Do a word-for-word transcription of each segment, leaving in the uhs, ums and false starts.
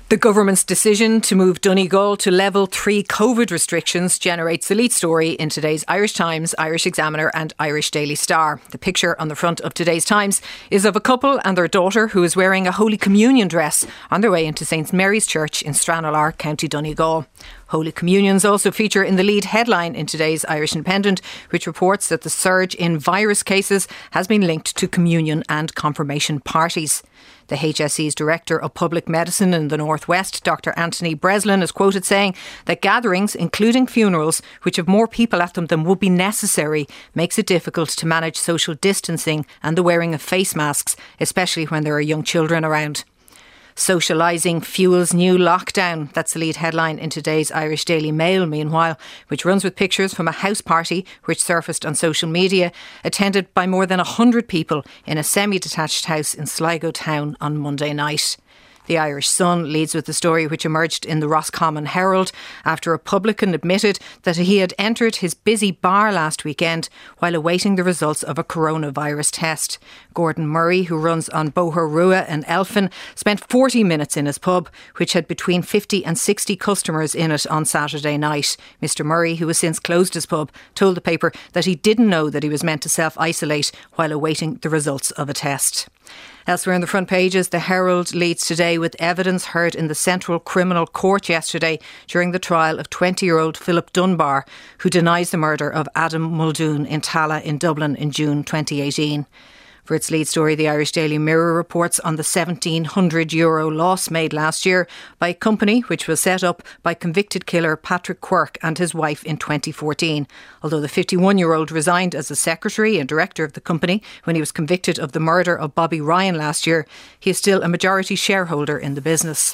The government's decision to move Donegal to level three COVID restrictions generates the lead story in today's Irish Times, Irish Examiner and Irish Daily Star. The picture on the front of today's Times is of a couple and their daughter who is wearing a Holy Communion dress on their way into Saint Mary's Church in Stranorlar, County Donegal. Holy Communions also feature in the lead headline in today's Irish Independent, which reports that the surge in virus cases has been linked to communion and confirmation parties. The H S E's Director of Public Medicine in the North West, Doctor Anthony Breslin, is quoted saying that gatherings, including funerals, which have more people at them than would be necessary, makes it difficult to manage social distancing and the wearing of face masks, especially when there are young children around. Socialising fuels new lockdown. That's the lead headline in today's Irish Daily Mail, meanwhile, which runs with pictures from a house party which surfaced on social media, attended by more than one hundred people in a semi-detached house in Sligo town on Monday night. The Irish Sun leads with the story which emerged in the Roscommon Herald after a publican admitted that he had entered his busy bar last weekend while awaiting the results of a coronavirus test. Gordon Murray, who runs on Boher Rua in Elphin, spent forty minutes in his pub, which had between fifty and sixty customers in it on Saturday night. Mister Murray, who has since closed his pub, told the paper that he didn't know that he was meant to self-isolate while awaiting the results of a test. Elsewhere in the front pages, the Herald leads today with evidence heard in the Central Criminal Court yesterday during the trial of twenty-year-old Philip Dunbar, who denies the murder of Adam Muldoon in Tala in Dublin in June twenty eighteen. For its lead story, the Irish Daily Mirror reports on the seventeen hundred euro loss made last year by a company which was set up by convicted killer Patrick Quirke and his wife in twenty fourteen. Although the fifty-one-year-old resigned as the secretary and director of the company when he was convicted of the murder of Bobby Ryan last year, he is still a majority shareholder in the business.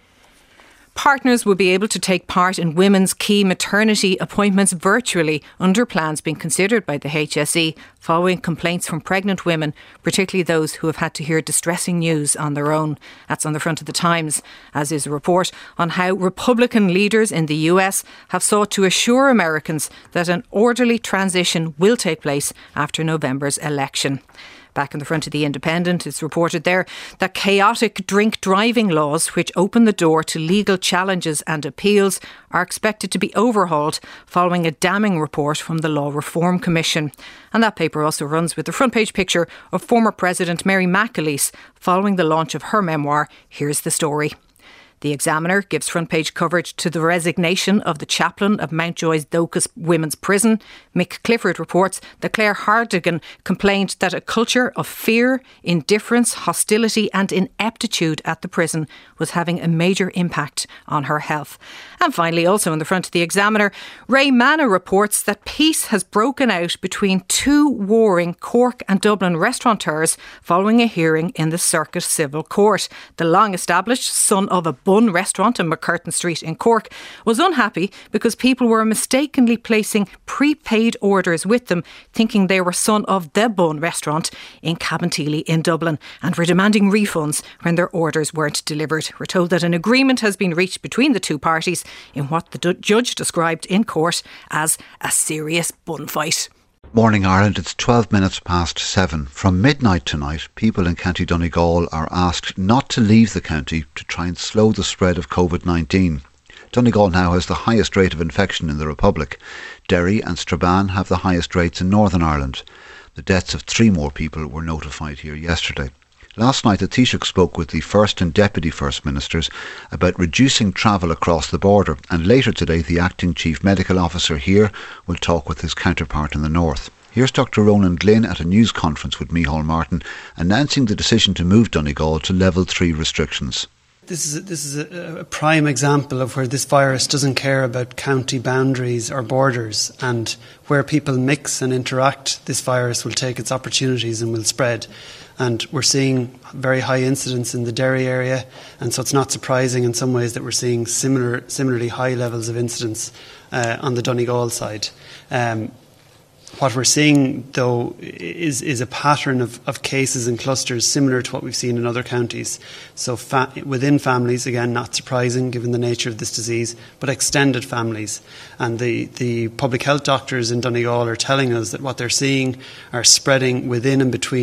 Partners will be able to take part in women's key maternity appointments virtually under plans being considered by the H S E following complaints from pregnant women, particularly those who have had to hear distressing news on their own. That's on the front of the Times, as is a report on how Republican leaders in the U S have sought to assure Americans that an orderly transition will take place after November's election. Back in the front of the Independent, it's reported there that chaotic drink driving laws, which open the door to legal challenges and appeals, are expected to be overhauled following a damning report from the Law Reform Commission. And that paper also runs with the front page picture of former President Mary McAleese following the launch of her memoir, Here's the Story. The Examiner gives front page coverage to the resignation of the chaplain of Mountjoy's Docus Women's Prison. Mick Clifford reports that Claire Hardigan complained that a culture of fear, indifference, hostility and ineptitude at the prison was having a major impact on her health. And finally, also in the front of the Examiner, Ray Manna reports that peace has broken out between two warring Cork and Dublin restaurateurs following a hearing in the Circuit Civil Court. The long-established son of a Bun restaurant on McCurtain Street in Cork was unhappy because people were mistakenly placing prepaid orders with them, thinking they were son of the Bun restaurant in Cabinteely in Dublin, and were demanding refunds when their orders weren't delivered. We're told that an agreement has been reached between the two parties in what the du- judge described in court as a serious bun fight. Morning Ireland, it's twelve minutes past seven. From midnight tonight, people in County Donegal are asked not to leave the county to try and slow the spread of COVID nineteen. Donegal now has the highest rate of infection in the Republic. Derry and Strabane have the highest rates in Northern Ireland. The deaths of three more people were notified here yesterday. Last night, the Taoiseach spoke with the First and Deputy First Ministers about reducing travel across the border, and later today the Acting Chief Medical Officer here will talk with his counterpart in the north. Here's Doctor Ronan Glynn at a news conference with Micheál Martin announcing the decision to move Donegal to level three restrictions. This is, a, this is a, a prime example of where this virus doesn't care about county boundaries or borders, and where people mix and interact, this virus will take its opportunities and will spread. And we're seeing very high incidence in the Derry area, and so it's not surprising in some ways that we're seeing similar, similarly high levels of incidence uh, on the Donegal side. Um, What we're seeing, though, is, is a pattern of, of cases and clusters similar to what we've seen in other counties. So fa- within families, again, not surprising given the nature of this disease, but extended families. And the, the public health doctors in Donegal are telling us that what they're seeing are spreading within and between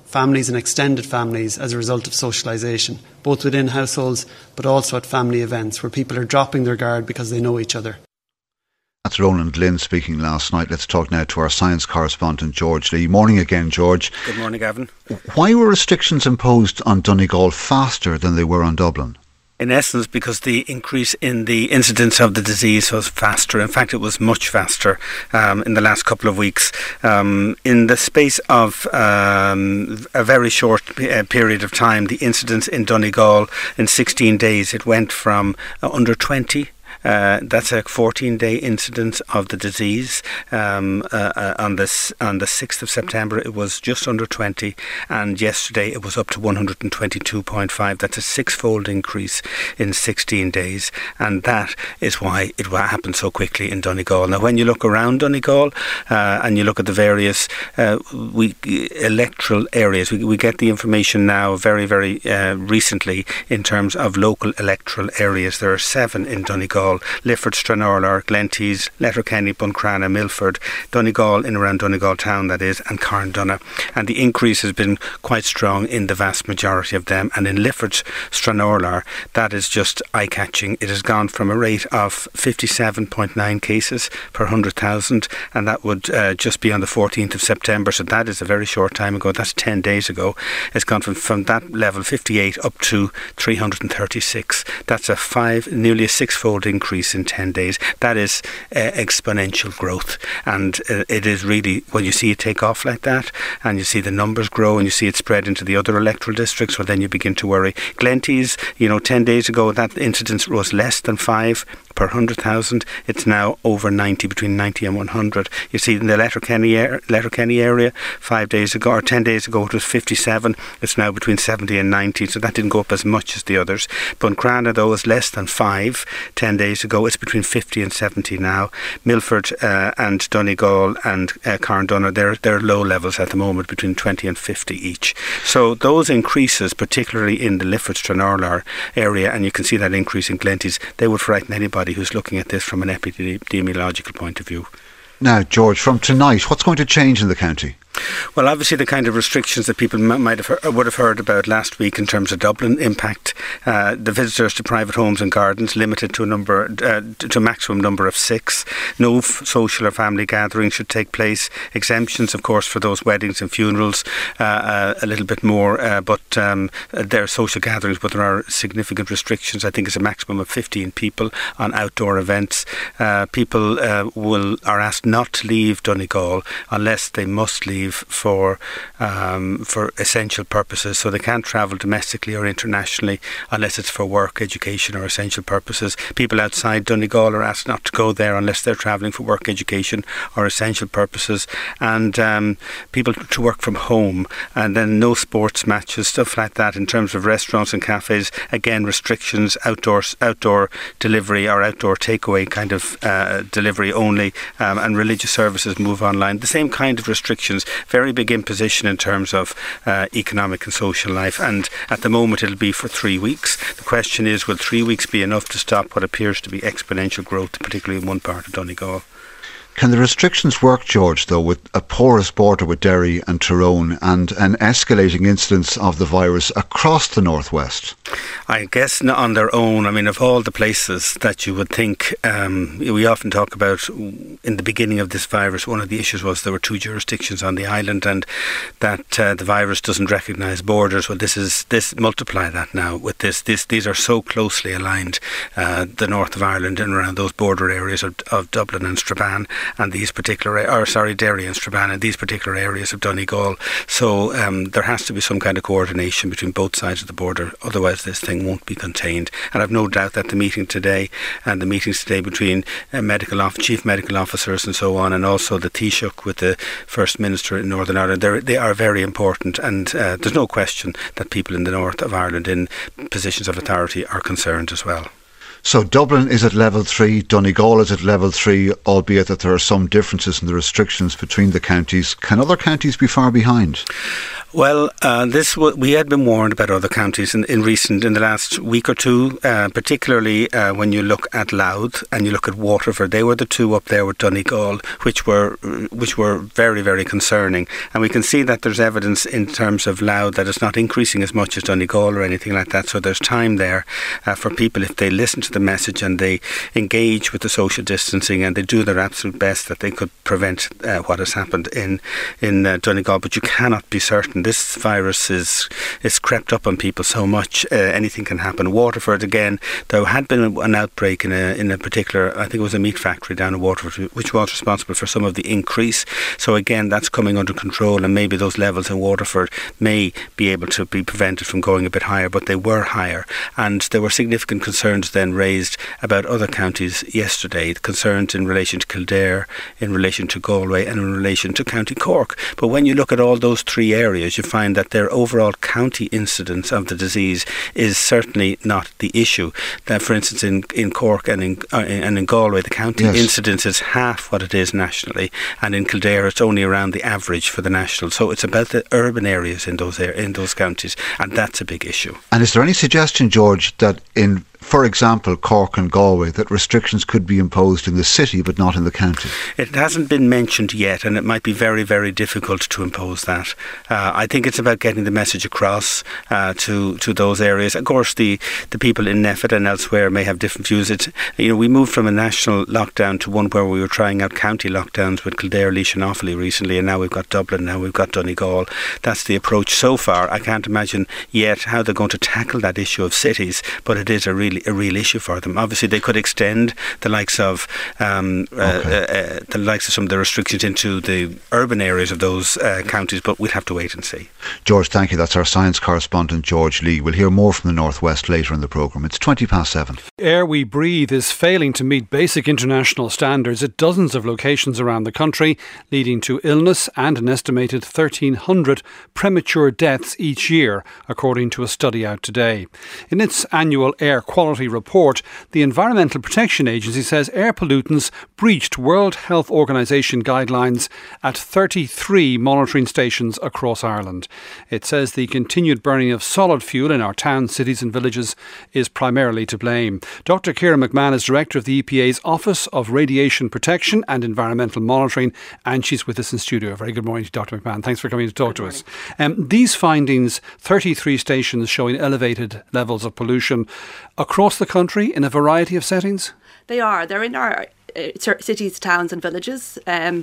families and extended families as a result of socialisation, both within households but also at family events where people are dropping their guard because they know each other. That's Roland Lynn speaking last night. Let's talk now to our science correspondent, George Lee. Morning again, George. Good morning, Gavin. Why were restrictions imposed on Donegal faster than they were on Dublin? In essence, because the increase in the incidence of the disease was faster. In fact, it was much faster um, in the last couple of weeks. Um, in the space of um, a very short uh, period of time, the incidence in Donegal in sixteen days, it went from uh, under twenty. Uh, that's a fourteen-day incidence of the disease. Um, uh, uh, on this on the sixth of September, it was just under twenty, and yesterday it was up to one hundred twenty-two point five. That's a six-fold increase in sixteen days, and that is why it happened so quickly in Donegal. Now, when you look around Donegal uh, and you look at the various uh, we, electoral areas, we, we get the information now very, very uh, recently in terms of local electoral areas. There are seven in Donegal. Lifford, Stranorlar, Glentees, Letterkenny, Buncrana, Milford, Donegal, in around Donegal town that is, and Carndonagh. And the increase has been quite strong in the vast majority of them. And in Lifford, Stranorlar, that is just eye-catching. It has gone from a rate of fifty-seven point nine cases per one hundred thousand, and that would uh, just be on the fourteenth of September, so that is a very short time ago. That's ten days ago. It's gone from, from that level, fifty-eight, up to three hundred thirty-six. That's a five, nearly a six-fold increase in ten days. That is uh, exponential growth, and uh, it is really, when you see it take off like that and you see the numbers grow and you see it spread into the other electoral districts, well, then you begin to worry. Glentees, you know, ten days ago that incidence was less than five per one hundred thousand. It's now over ninety, between ninety and one hundred. You see in the Letterkenny, er- Letterkenny area five days ago or ten days ago it was fifty-seven. It's now between seventy and ninety, so that didn't go up as much as the others. Buncrana, though, is less than five ten days ago. It's between fifty and seventy now. Milford uh, and Donegal and uh, Carndonagh, they're, they're low levels at the moment, between twenty and fifty each. So those increases, particularly in the Lifford Stranorlar area, and you can see that increase in Glentees, they would frighten anybody who's looking at this from an epidemiological point of view. Now, George, from tonight, what's going to change in the county? Well, obviously the kind of restrictions that people m- might have heard, would have heard about last week in terms of Dublin impact, uh, the visitors to private homes and gardens limited to a number uh, to a maximum number of six. No f- social or family gatherings should take place. Exemptions, of course, for those weddings and funerals, uh, uh, a little bit more, uh, but um, there are social gatherings, but there are significant restrictions. I think it's a maximum of fifteen people on outdoor events. Uh, people uh, will are asked not to leave Donegal unless they must leave for um, for essential purposes, so they can't travel domestically or internationally unless it's for work, education or essential purposes. People outside Donegal are asked not to go there unless they're travelling for work, education or essential purposes, and um, people to work from home, and then no sports matches, stuff like that. In terms of restaurants and cafes, again restrictions, outdoor outdoor delivery or outdoor takeaway kind of uh, delivery only, um, and religious services move online. The same kind of restrictions. Very big imposition in terms of uh, economic and social life, and at the moment it'll be for three weeks. The question is, will three weeks be enough to stop what appears to be exponential growth, particularly in one part of Donegal? Can the restrictions work, George, though, with a porous border with Derry and Tyrone and an escalating incidence of the virus across the northwest? I guess not on their own. I mean, of all the places that you would think, um, we often talk about in the beginning of this virus, one of the issues was there were two jurisdictions on the island and that uh, the virus doesn't recognise borders. Well, this is this multiply that now with this. This These are so closely aligned, uh, the north of Ireland and around those border areas of, of Dublin and Strabane, and these particular, or sorry, Derry and Strabane, and these particular areas of Donegal. So um, there has to be some kind of coordination between both sides of the border, otherwise this thing won't be contained. And I've no doubt that the meeting today and the meetings today between uh, medical off- chief medical officers and so on, and also the Taoiseach with the First Minister in Northern Ireland, they are very important, and uh, there's no question that people in the north of Ireland in positions of authority are concerned as well. So Dublin is at level three, Donegal is at level three, albeit that there are some differences in the restrictions between the counties. Can other counties be far behind? Well, uh, this w- we had been warned about other counties in, in recent, in the last week or two, uh, particularly uh, when you look at Louth and you look at Waterford. They were the two up there with Donegal, which were which were very, very concerning. And we can see that there's evidence in terms of Louth that it's not increasing as much as Donegal or anything like that. So there's time there uh, for people, if they listen to the message and they engage with the social distancing and they do their absolute best, that they could prevent uh, what has happened in in uh, Donegal. But you cannot be certain. This virus is is crept up on people so much. Uh, anything can happen. Waterford, again, there had been an outbreak in a in a particular, I think it was a meat factory down in Waterford, which was responsible for some of the increase. So again, that's coming under control, and maybe those levels in Waterford may be able to be prevented from going a bit higher, but they were higher. And there were significant concerns then raised about other counties yesterday, concerns in relation to Kildare, in relation to Galway, and in relation to County Cork. But when you look at all those three areas, you find that their overall county incidence of the disease is certainly not the issue. That, for instance, in, in Cork and in uh, and in Galway, the county yes. incidence is half what it is nationally, and in Kildare it's only around the average for the national. So it's about the urban areas in those er- in those counties, and that's a big issue. And is there any suggestion, George, that in, for example, Cork and Galway, that restrictions could be imposed in the city but not in the county? It hasn't been mentioned yet, and it might be very, very difficult to impose that. Uh, I think it's about getting the message across uh, to to those areas. Of course, the, the people in Neffet and elsewhere may have different views. It's, you know, we moved from a national lockdown to one where we were trying out county lockdowns with Kildare, Laois and Offaly recently, and now we've got Dublin, now we've got Donegal. That's the approach so far. I can't imagine yet how they're going to tackle that issue of cities, but it is a really a real issue for them. Obviously, they could extend the likes of um, okay. uh, uh, the likes of some of the restrictions into the urban areas of those uh, counties, but we'll have to wait and see. George, thank you. That's our science correspondent, George Lee. We'll hear more from the Northwest later in the programme. It's twenty past seven. Air we breathe is failing to meet basic international standards at dozens of locations around the country, leading to illness and an estimated thirteen hundred premature deaths each year, according to a study out today. In its annual air quality report, the Environmental Protection Agency says air pollutants breached World Health Organization guidelines at thirty-three monitoring stations across Ireland. It says the continued burning of solid fuel in our towns, cities and villages is primarily to blame. Doctor Ciara McMahon is Director of the E P A's Office of Radiation Protection and Environmental Monitoring, and she's with us in studio. Very good morning to Doctor McMahon. Thanks for coming to talk to us. Um, these findings, thirty-three stations showing elevated levels of pollution across the country in a variety of settings? They are. They're in our uh, cities, towns and villages. Um,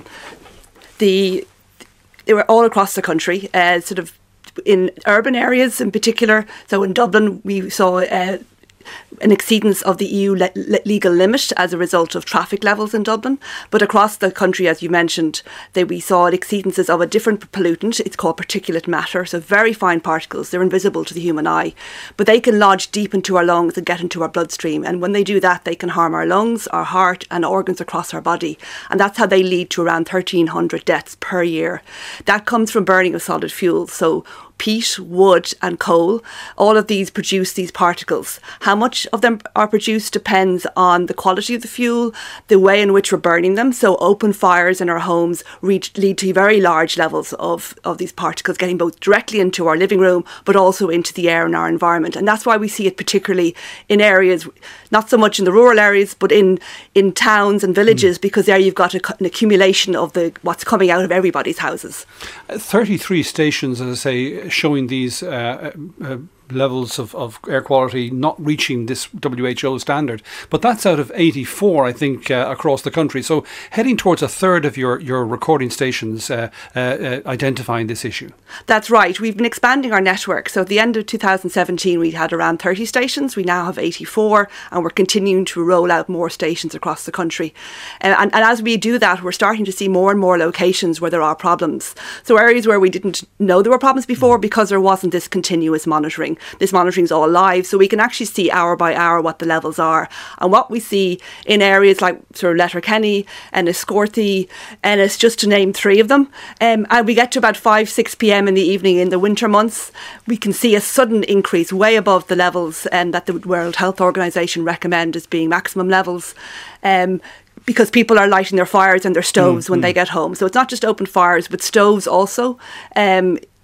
the They were all across the country, uh, sort of in urban areas in particular. So in Dublin, we saw uh, an exceedance of the E U le- le- legal limit as a result of traffic levels in Dublin. But across the country, as you mentioned, they, we saw exceedances of a different pollutant. It's called particulate matter. So very fine particles. They're invisible to the human eye. But they can lodge deep into our lungs and get into our bloodstream. And when they do that, they can harm our lungs, our heart and organs across our body. And that's how they lead to around thirteen hundred deaths per year. That comes from burning of solid fuels. So peat, wood and coal, all of these produce these particles. How much of them are produced depends on the quality of the fuel, the way in which we're burning them. So open fires in our homes reach, lead to very large levels of, of these particles getting both directly into our living room but also into the air in our environment. And that's why we see it particularly in areas, not so much in the rural areas, but in, in towns and villages, mm. because there you've got a, an accumulation of the what's coming out of everybody's houses. thirty-three stations, as I say, showing these uh, uh, levels of, of air quality not reaching this W H O standard. But that's out of eighty-four, I think, uh, across the country. So heading towards a third of your, your recording stations uh, uh, uh, identifying this issue. That's right. We've been expanding our network. So at the end of two thousand seventeen, we had around thirty stations. We now have eighty-four, and we're continuing to roll out more stations across the country. Uh, and, and as we do that, we're starting to see more and more locations where there are problems. So areas where we didn't know there were problems before because there wasn't this continuous monitoring. This monitoring is all live, so we can actually see hour by hour what the levels are. And what we see in areas like sort of Letterkenny, Enniscorthy, Ennis, just to name three of them, um, and we get to about five, six p.m. in the evening in the winter months, we can see a sudden increase way above the levels um, that the World Health Organization recommend as being maximum levels. Um, because people are lighting their fires and their stoves mm, when mm. they get home. So it's not just open fires, but stoves also. Um,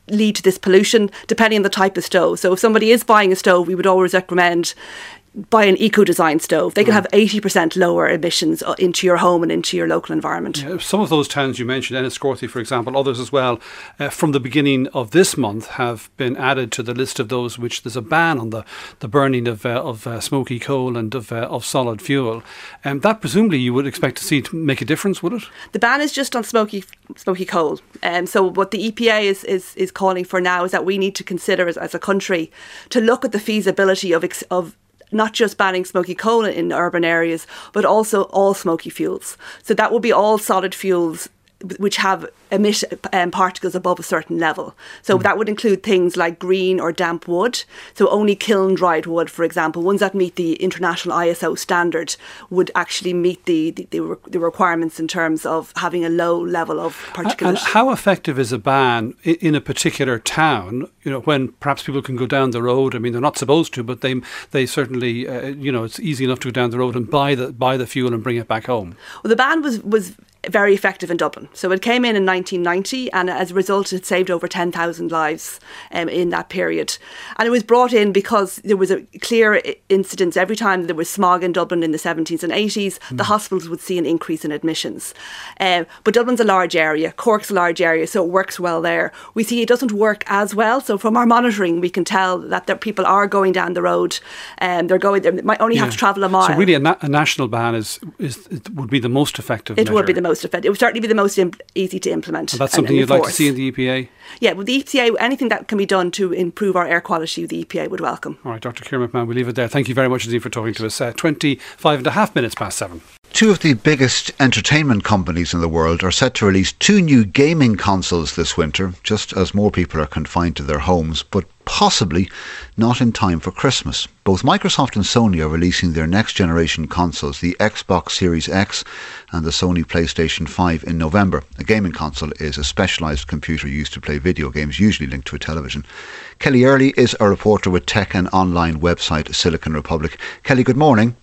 lead to this pollution, depending on the type of stove. So if somebody is buying a stove, we would always recommend buy an eco-design stove. They can have eighty percent lower emissions into your home and into your local environment. Yeah, some of those towns you mentioned, Enniscorthy, for example, others as well, uh, from the beginning of this month have been added to the list of those which there's a ban on the, the burning of uh, of uh, smoky coal and of uh, of solid fuel. And um, that presumably you would expect to see to make a difference, would it? The ban is just on smoky smoky coal. And um, so what the E P A is, is is calling for now is that we need to consider as, as a country to look at the feasibility of ex- of not just banning smoky coal in urban areas, but also all smoky fuels. So that will be all solid fuels which have emit um, particles above a certain level. So mm. that would include things like green or damp wood. So only kiln dried wood, for example, ones that meet the international I S O standard would actually meet the, the, the, the requirements in terms of having a low level of particulate. And how effective is a ban in a particular town, you know, when perhaps people can go down the road? I mean, they're not supposed to, but they they certainly, uh, you know, it's easy enough to go down the road and buy the buy the fuel and bring it back home. Well, the ban was was very effective in Dublin. So it came in in nineteen ninety, and as a result it saved over ten thousand lives um, in that period. And it was brought in because there was a clear incidence every time there was smog in Dublin in the seventies and eighties, mm. the hospitals would see an increase in admissions. Um, but Dublin's a large area, Cork's a large area, so it works well there. We see it doesn't work as well, so from our monitoring we can tell that there, people are going down the road and um, they're going, they might only yeah. have to travel a mile. So really a, na- a national ban is, is it would be the most effective It measure. would be the most effective. It would certainly be the most imp- easy to implement. And that's and, something and you'd like to see in the E P A? Yeah, with the E P A, anything that can be done to improve our air quality, the E P A would welcome. All right, Doctor Ciara McMahon, we'll leave it there. Thank you very much indeed for talking to us. Uh, twenty-five and a half minutes past seven. Two of the biggest entertainment companies in the world are set to release two new gaming consoles this winter, just as more people are confined to their homes, but possibly not in time for Christmas. Both Microsoft and Sony are releasing their next generation consoles, the Xbox Series X and the Sony PlayStation five in November. A gaming console is a specialised computer used to play video games, usually linked to a television. Kelly Early is a reporter with tech and online website Silicon Republic. Kelly, good morning.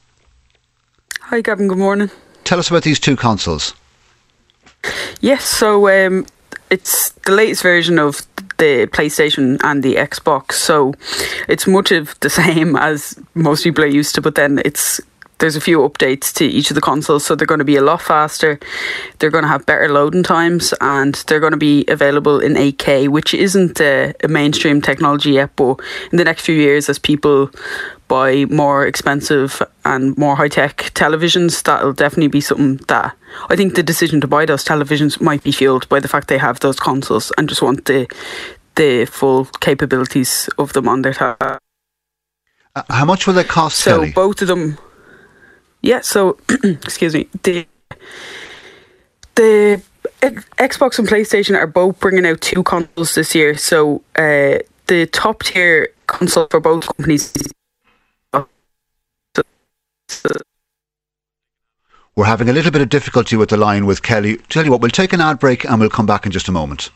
Hi Gavin, good morning. Tell us about these two consoles. Yes, so um, it's the latest version of the PlayStation and the Xbox, so it's much of the same as most people are used to, but then it's there's a few updates to each of the consoles, so they're going to be a lot faster, they're going to have better loading times, and they're going to be available in eight K, which isn't a, a mainstream technology yet, but in the next few years, as people buy more expensive and more high-tech televisions, that'll definitely be something that I think the decision to buy those televisions might be fueled by the fact they have those consoles and just want the the full capabilities of them on their tab. Uh, how much will they cost, so Kelly? Both of them, yeah, so, excuse me, the the Xbox and PlayStation are both bringing out two consoles this year, so uh, the top tier console for both companies. We're having a little bit of difficulty with the line with Kelly. Tell you what, we'll take an ad break and we'll come back in just a moment.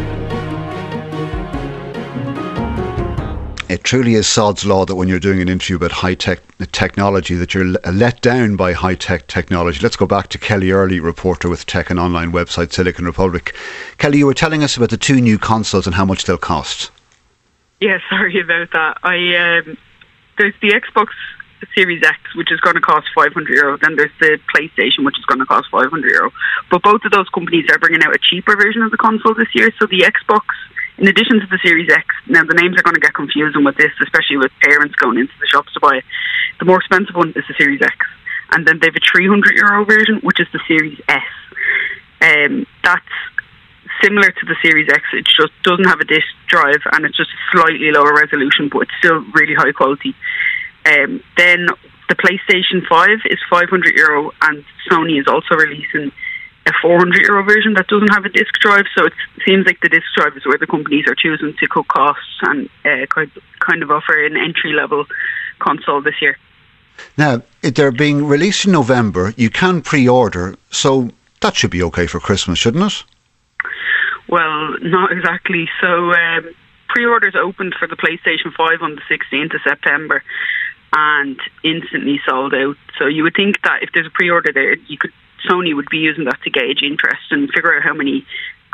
It truly is sod's law that when you're doing an interview about high-tech technology that you're let down by high-tech technology. Let's go back to Kelly Early, reporter with tech and online website Silicon Republic. Kelly, you were telling us about the two new consoles and how much they'll cost. Yeah, sorry about that. I um, there's the Xbox Series X, which is going to cost five hundred euro. Then there's the PlayStation, which is going to cost five hundred euro. But both of those companies are bringing out a cheaper version of the console this year. So the Xbox, in addition to the Series X, now the names are going to get confusing with this, especially with parents going into the shops to buy it. The more expensive one is the Series X. And then they have a three hundred euro version, which is the Series S. Um, that's similar to the Series X. It just doesn't have a disc drive and it's just slightly lower resolution, but it's still really high quality. Um, then the PlayStation five is five hundred euro, and Sony is also releasing a four hundred euro version that doesn't have a disc drive. So it seems like the disc drive is where the companies are choosing to cut costs and uh, kind of offer an entry level console this year. Now, they're being released in November. You can pre-order, so that should be okay for Christmas, shouldn't it? Well, not exactly. So um, pre-orders opened for the PlayStation five on the sixteenth of September and instantly sold out. So you would think that if there's a pre-order there, you could Sony would be using that to gauge interest and figure out how many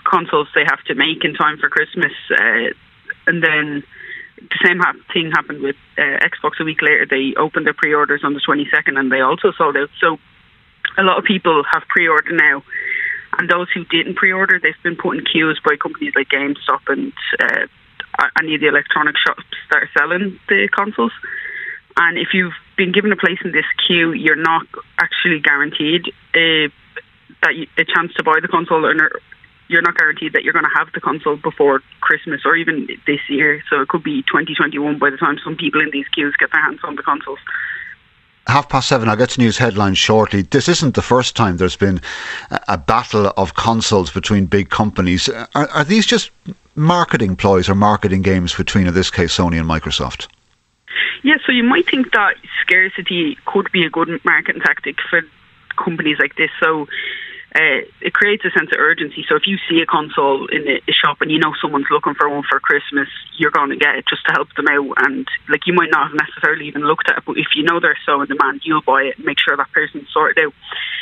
consoles they have to make in time for Christmas. Uh, and then the same ha- thing happened with uh, Xbox a week later. They opened their pre-orders on the twenty-second and they also sold out. So a lot of people have pre-ordered now. And those who didn't pre-order, they've been put in queues by companies like GameStop and uh, any of the electronic shops that are selling the consoles. And if you've been given a place in this queue, you're not actually guaranteed uh, that you, a chance to buy the console, or you're not guaranteed that you're going to have the console before Christmas or even this year. So it could be twenty twenty-one by the time some people in these queues get their hands on the consoles. Half past seven, I'll get to news headlines shortly. This isn't the first time there's been a battle of consoles between big companies. Are, are these just marketing ploys or marketing games between, in this case, Sony and Microsoft? Yeah, so you might think that scarcity could be a good marketing tactic for companies like this. So uh, it creates a sense of urgency. So if you see a console in a, a shop and you know someone's looking for one for Christmas, you're going to get it just to help them out. And like, you might not have necessarily even looked at it, but if you know they're so in demand, you'll buy it and make sure that person's sorted out.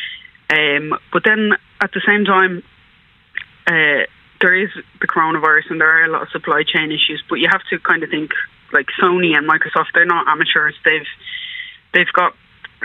Um, but then at the same time, uh, there is the coronavirus and there are a lot of supply chain issues, but you have to kind of think like Sony and Microsoft, they're not amateurs. They've they've got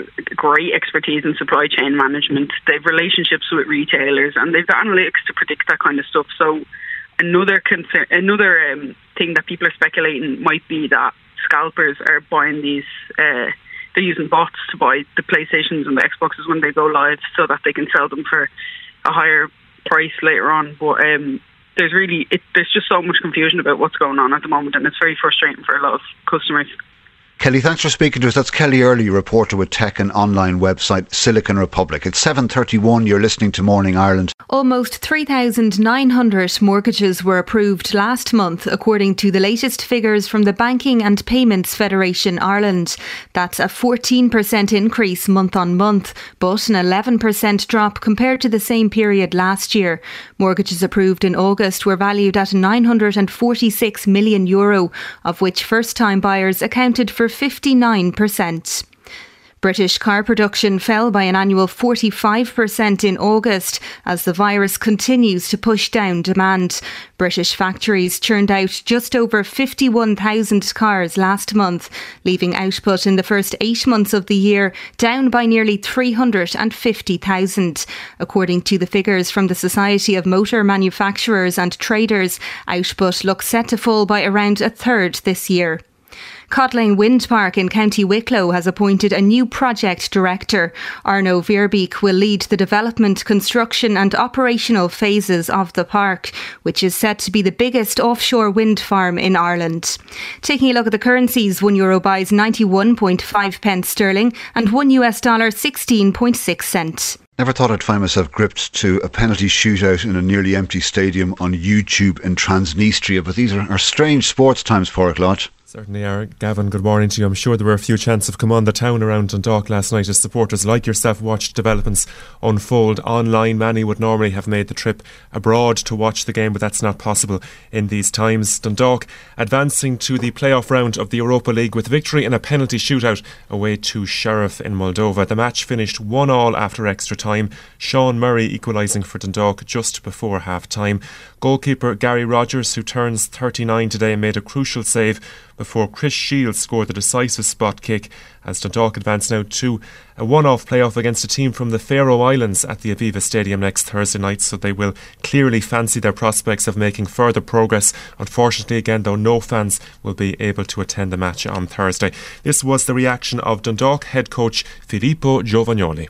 great expertise in supply chain management. They've relationships with retailers and they've got analytics to predict that kind of stuff. So another concern, another um, thing that people are speculating might be that scalpers are buying these, uh, they're using bots to buy the PlayStations and the Xboxes when they go live so that they can sell them for a higher price later on. But um, there's really, it, there's just so much confusion about what's going on at the moment, and it's very frustrating for a lot of customers. Kelly, thanks for speaking to us. That's Kelly Early, reporter with tech and online website Silicon Republic. It's seven thirty-one. You're listening to Morning Ireland. Almost three thousand nine hundred mortgages were approved last month, according to the latest figures from the Banking and Payments Federation Ireland. That's a fourteen percent increase month on month, but an eleven percent drop compared to the same period last year. Mortgages approved in August were valued at nine hundred forty-six million euro, of which first-time buyers accounted for fifty-nine percent. British car production fell by an annual forty-five percent in August as the virus continues to push down demand. British factories churned out just over fifty-one thousand cars last month, leaving output in the first eight months of the year down by nearly three hundred fifty thousand. According to the figures from the Society of Motor Manufacturers and Traders, output looks set to fall by around a third this year. Codlane Wind Park in County Wicklow has appointed a new project director. Arno Veerbeek will lead the development, construction and operational phases of the park, which is set to be the biggest offshore wind farm in Ireland. Taking a look at the currencies, one euro buys ninety-one point five pence sterling and one U S dollar sixteen point six cents. Never thought I'd find myself gripped to a penalty shootout in a nearly empty stadium on YouTube in Transnistria, but these are, are strange sports times for it, Lodge. Certainly are. Gavin, good morning to you. I'm sure there were a few chants of come on the town around Dundalk last night as supporters like yourself watched developments unfold online. Many would normally have made the trip abroad to watch the game, but that's not possible in these times. Dundalk advancing to the playoff round of the Europa League with victory in a penalty shootout away to Sheriff in Moldova. The match finished one all after extra time. Sean Murray equalising for Dundalk just before half time. Goalkeeper Gary Rogers, who turns thirty-nine today, made a crucial save before Chris Shields scored the decisive spot kick as Dundalk advance now to a one-off playoff against a team from the Faroe Islands at the Aviva Stadium next Thursday night, so they will clearly fancy their prospects of making further progress. Unfortunately, again, though, no fans will be able to attend the match on Thursday. This was the reaction of Dundalk head coach Filippo Giovagnoli.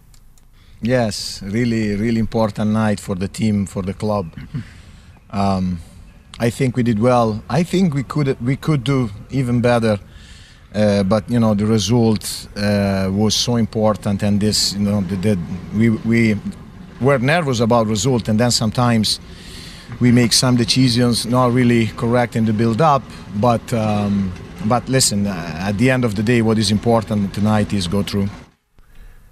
Yes, really, really important night for the team, for the club. Um, I think we did well. I think we could we could do even better, uh, but you know the result uh, was so important, and this you know the, the, we we were nervous about result, and then sometimes we make some decisions not really correct in the build-up. But um, but listen, uh, at the end of the day, what is important tonight is go through.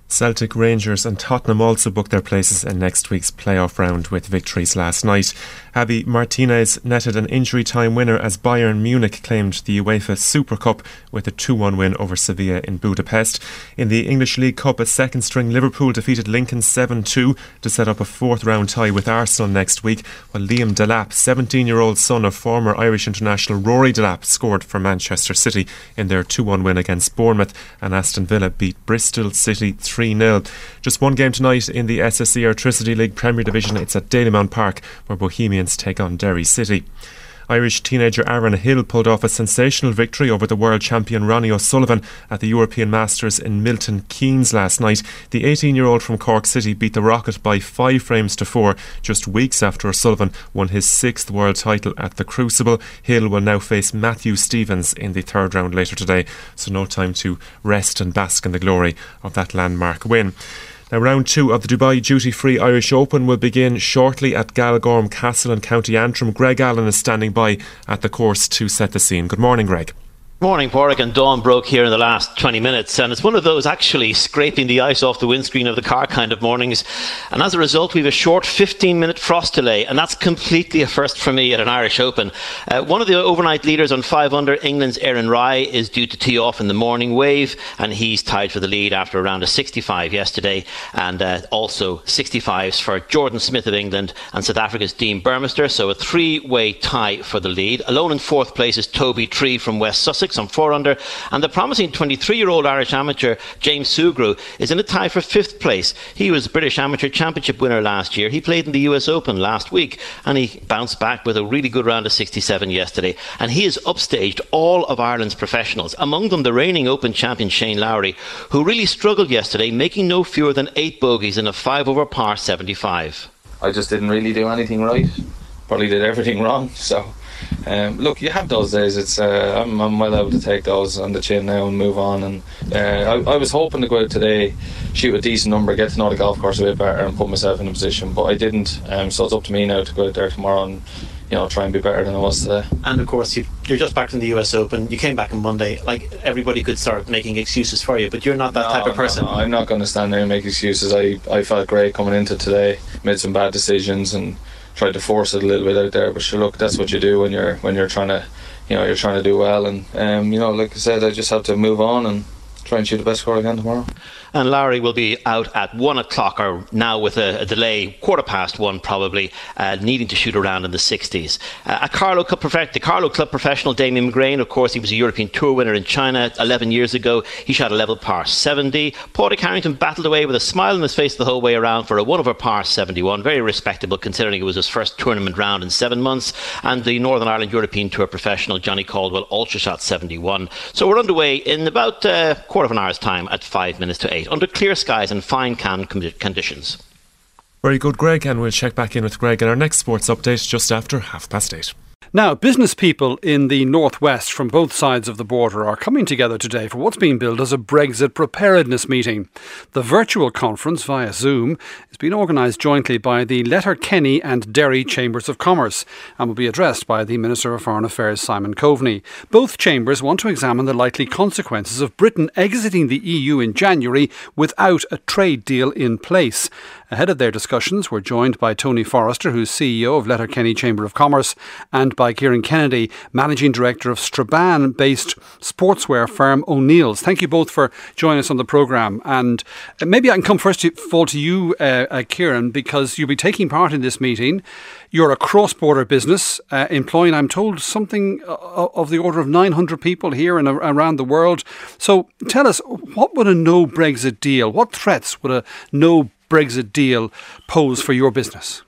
Celtic, Rangers and Tottenham also booked their places in next week's playoff round with victories last night. Javi Martinez netted an injury time winner as Bayern Munich claimed the UEFA Super Cup with a two one win over Sevilla in Budapest. In the English League Cup, a second string Liverpool defeated Lincoln seven two to set up a fourth round tie with Arsenal next week, while Liam Delap, seventeen-year-old son of former Irish international Rory Delap, scored for Manchester City in their two one win against Bournemouth, and Aston Villa beat Bristol City three nil. Just one game tonight in the S S E Airtricity League Premier Division. It's at Dalymount Park, where Bohemians take on Derry City. Irish teenager Aaron Hill pulled off a sensational victory over the world champion Ronnie O'Sullivan at the European Masters in Milton Keynes last night. The eighteen-year-old from Cork City beat the Rocket by five frames to four just weeks after O'Sullivan won his sixth world title at the Crucible. Hill will now face Matthew Stevens in the third round later today, so no time to rest and bask in the glory of that landmark win. Now, round two of the Dubai Duty Free Irish Open will begin shortly at Galgorm Castle in County Antrim. Greg Allen is standing by at the course to set the scene. Good morning, Greg. Morning, Pádraig, and dawn broke here in the last twenty minutes, and it's one of those actually scraping the ice off the windscreen of the car kind of mornings, and as a result we have a short fifteen minute frost delay, and that's completely a first for me at an Irish Open. Uh, one of the overnight leaders on five under, England's Aaron Rai, is due to tee off in the morning wave, and he's tied for the lead after around a sixty-five yesterday, and uh, also sixty-fives for Jordan Smith of England and South Africa's Dean Burmester, so a three-way tie for the lead. Alone in fourth place is Toby Tree from West Sussex on four under, and the promising twenty-three-year-old Irish amateur James Sugru is in a tie for fifth place. He was British Amateur Championship winner last year. He played in the U S Open last week, and he bounced back with a really good round of sixty-seven yesterday, and he has upstaged all of Ireland's professionals, among them the reigning Open champion Shane Lowry, who really struggled yesterday, making no fewer than eight bogeys in a five over par seventy-five. I just didn't really do anything right, probably did everything wrong, so Um, look, you have those days. It's uh, I'm, I'm well able to take those on the chin now and move on. And uh, I, I was hoping to go out today, shoot a decent number, get to know the golf course a bit better, and put myself in a position. But I didn't. Um, so it's up to me now to go out there tomorrow and, you know, try and be better than I was today. And of course, you, you're just back from the U S Open. You came back on Monday. Like, everybody could start making excuses for you, but you're not that no, type of person. No, no, I'm not going to stand there and make excuses. I I felt great coming into today. Made some bad decisions and tried to force it a little bit out there, but sure, look, that's what you do when you're when you're trying to, you know, you're trying to do well. And um, you know, like I said, I just have to move on and try and shoot the best score again tomorrow. And Lowry will be out at one o'clock, or now with a, a delay, quarter past one probably, uh, needing to shoot around in the sixties. Uh, a Carlow Club prof- the Carlow Club professional Damien McGrain, of course, he was a European Tour winner in China eleven years ago. He shot a level par seventy. Pádraig Harrington battled away with a smile on his face the whole way around for a one over par seventy-one. Very respectable considering it was his first tournament round in seven months. And the Northern Ireland European Tour professional Johnny Caldwell also shot seventy-one. So we're underway in about a uh, quarter of an hour's time at five minutes to eight, under clear skies and fine calm conditions. Very good, Greg, and we'll check back in with Greg in our next sports update just after half past eight. Now, business people in the northwest from both sides of the border are coming together today for what's being billed as a Brexit preparedness meeting. The virtual conference via Zoom is being organised jointly by the Letterkenny and Derry Chambers of Commerce and will be addressed by the Minister of Foreign Affairs, Simon Coveney. Both chambers want to examine the likely consequences of Britain exiting the E U in January without a trade deal in place. Ahead of their discussions, we're joined by Tony Forrester, who's C E O of Letterkenny Chamber of Commerce, and by Kieran Kennedy, Managing Director of Strabane-based sportswear firm O'Neill's. Thank you both for joining us on the programme. And maybe I can come first of all to you, uh, uh, Kieran, because you'll be taking part in this meeting. You're a cross-border business, uh, employing, I'm told, something of the order of nine hundred people here and around the world. So tell us, what would a no-Brexit deal, what threats would a no Brexit deal pose for your business?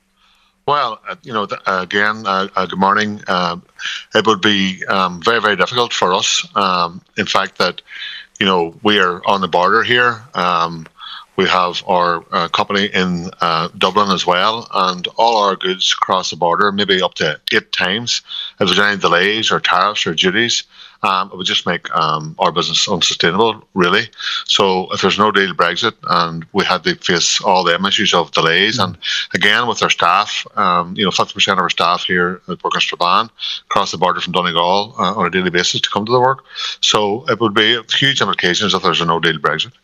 Well, uh, you know, th- uh, again, uh, uh, good morning. Uh, it would be um, very, very difficult for us. Um, in fact, that, you know, we are on the border here. Um, we have our uh, company in uh, Dublin as well, and all our goods cross the border, maybe up to eight times. If there's any delays or tariffs or duties, Um, it would just make um, our business unsustainable, really. So if there's no deal Brexit and we had to face all the issues of delays, and again with our staff, um, you know, fifty percent of our staff here at work in Strabane cross the border from Donegal uh, on a daily basis to come to the work. So it would be huge implications if there's a no deal Brexit.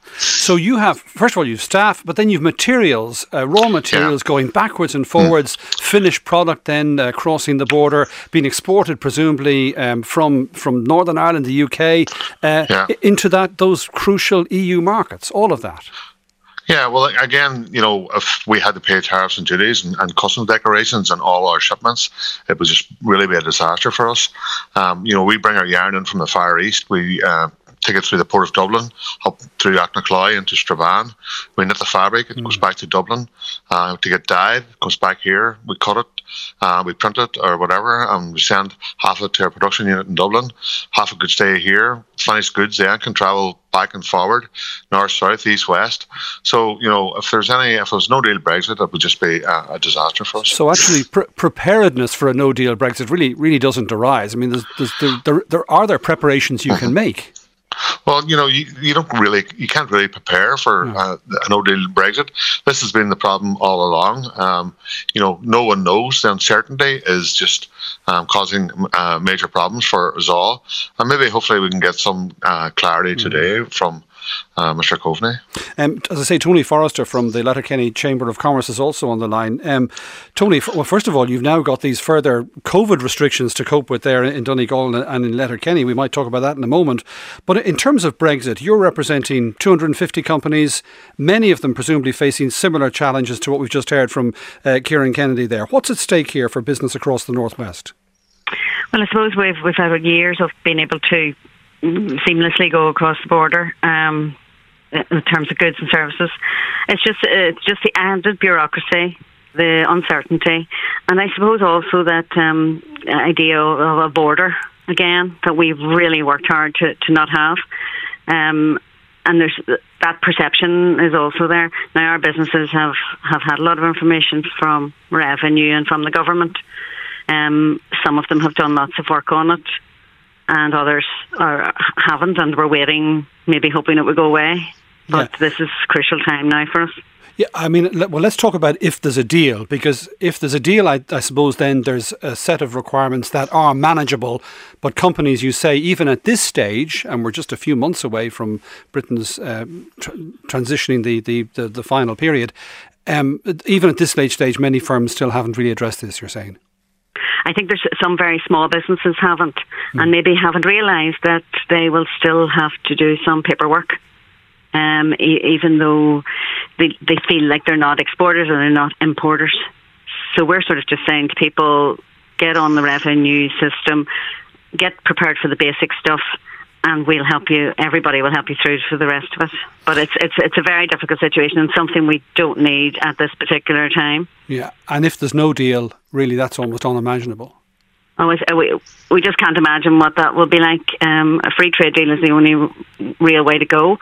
So you have, first of all, you've staff, but then you've materials, uh, raw materials yeah. going backwards and forwards, mm. finished product then uh, crossing the border, being exported presumably um, from from Northern Ireland, the U K, uh, yeah. into that those crucial E U markets, all of that. Yeah, well, again, you know, if we had to pay tariffs and duties and, and customs declarations on all our shipments, it would just really be a disaster for us. Um, you know, we bring our yarn in from the Far East. We uh, take it through the Port of Dublin, up through Acknacloy into Strabane. We knit the fabric, it mm. goes back to Dublin. Uh, to get dyed, it comes back here. We cut it, uh, we print it or whatever, and we send half of it to our production unit in Dublin. Half of it could stay here. Finished goods then can travel back and forward, north, south, east, west. So, you know, if there's any, if there was no deal Brexit, it would just be a, a disaster for us. So actually, pre- preparedness for a no deal Brexit really, really doesn't arise. I mean, there's, there's, there, there, there are there preparations you mm-hmm. can make. Well, you know, you, you don't really, you can't really prepare for no. uh, a no-deal Brexit. This has been the problem all along. Um, you know, no one knows. The uncertainty is just um, causing uh, major problems for us all. And maybe, hopefully, we can get some uh, clarity mm-hmm. today from Uh, Mister Coveney. Um, as I say, Tony Forrester from the Letterkenny Chamber of Commerce is also on the line. Um, Tony, f- well, first of all, you've now got these further COVID restrictions to cope with there in Donegal and in Letterkenny. We might talk about that in a moment. But in terms of Brexit, you're representing two hundred fifty companies, many of them presumably facing similar challenges to what we've just heard from uh, Kieran Kennedy there. What's at stake here for business across the Northwest? Well, I suppose we've, we've had years of being able to seamlessly go across the border um, in terms of goods and services. It's just it's just the added bureaucracy, the uncertainty, and I suppose also that um, idea of a border again that we've really worked hard to, to not have. Um, and there's that perception is also there. Now our businesses have, have had a lot of information from revenue and from the government. Um, some of them have done lots of work on it, and others are, haven't, and we're waiting, maybe hoping it would go away. But yeah. This is crucial time now for us. Yeah, I mean, well, let's talk about if there's a deal, because if there's a deal, I, I suppose then there's a set of requirements that are manageable. But companies, you say, even at this stage, and we're just a few months away from Britain's uh, tr- transitioning the, the, the, the final period, um, even at this late stage, many firms still haven't really addressed this, you're saying? I think there's some very small businesses haven't, mm. and maybe haven't realised that they will still have to do some paperwork, um, e- even though they they feel like they're not exporters or they're not importers. So we're sort of just saying to people, get on the revenue system, get prepared for the basic stuff, and we'll help you. Everybody will help you through for the rest of it. But it's it's it's a very difficult situation and something we don't need at this particular time. Yeah, and if there's no deal, really, that's almost unimaginable. Oh, it's, we we just can't imagine what that will be like. Um, a free trade deal is the only real way to go.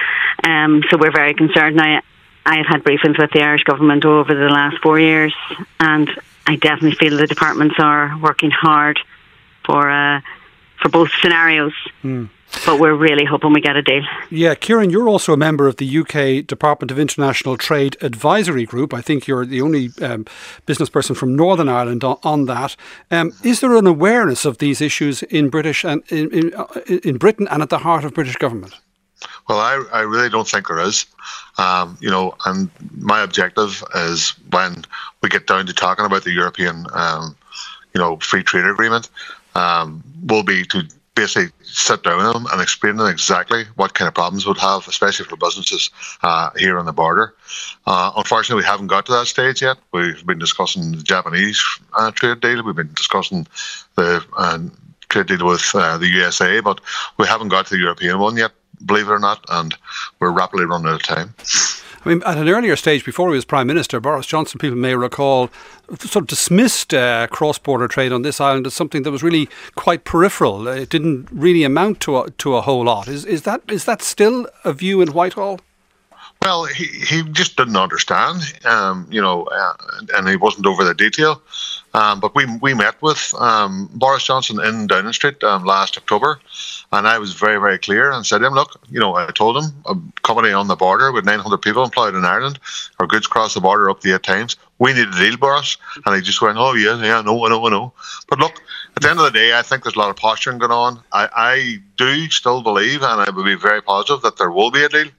Um, so we're very concerned now. I have had briefings with the Irish government over the last four years, and I definitely feel the departments are working hard for. Uh, for both scenarios, mm. but we're really hoping we get a deal. Yeah, Kieran, you're also a member of the U K Department of International Trade Advisory Group. I think you're the only um, business person from Northern Ireland on, on that. Um, is there an awareness of these issues in British and in, in, uh, in Britain and at the heart of British government? Well, I, I really don't think there is. Um, you know, and my objective is when we get down to talking about the European, um, you know, free trade agreement, Um, will be to basically sit down with them and explain to them exactly what kind of problems we'd have, especially for businesses uh, here on the border. Uh, unfortunately, we haven't got to that stage yet. We've been discussing the Japanese uh, trade deal. We've been discussing the uh, trade deal with uh, the U S A, but we haven't got to the European one yet, believe it or not, and we're rapidly running out of time. I mean, at an earlier stage, before he was Prime Minister, Boris Johnson, people may recall, sort of dismissed uh, cross-border trade on this island as something that was really quite peripheral. It didn't really amount to a, to a whole lot. Is is that is that still a view in Whitehall? Well, he, he just didn't understand, um, you know, uh, and he wasn't over the detail. Um, but we we met with um, Boris Johnson in Downing Street um, last October, and I was very, very clear and said to him, look, you know, I told him, a company on the border with nine hundred people employed in Ireland, our goods cross the border up to eight times. We need a deal, Boris. And he just went, oh, yeah, yeah, I know, I know, I know. But look, at the end of the day, I think there's a lot of posturing going on. I, I do still believe, and I would be very positive, that there will be a deal.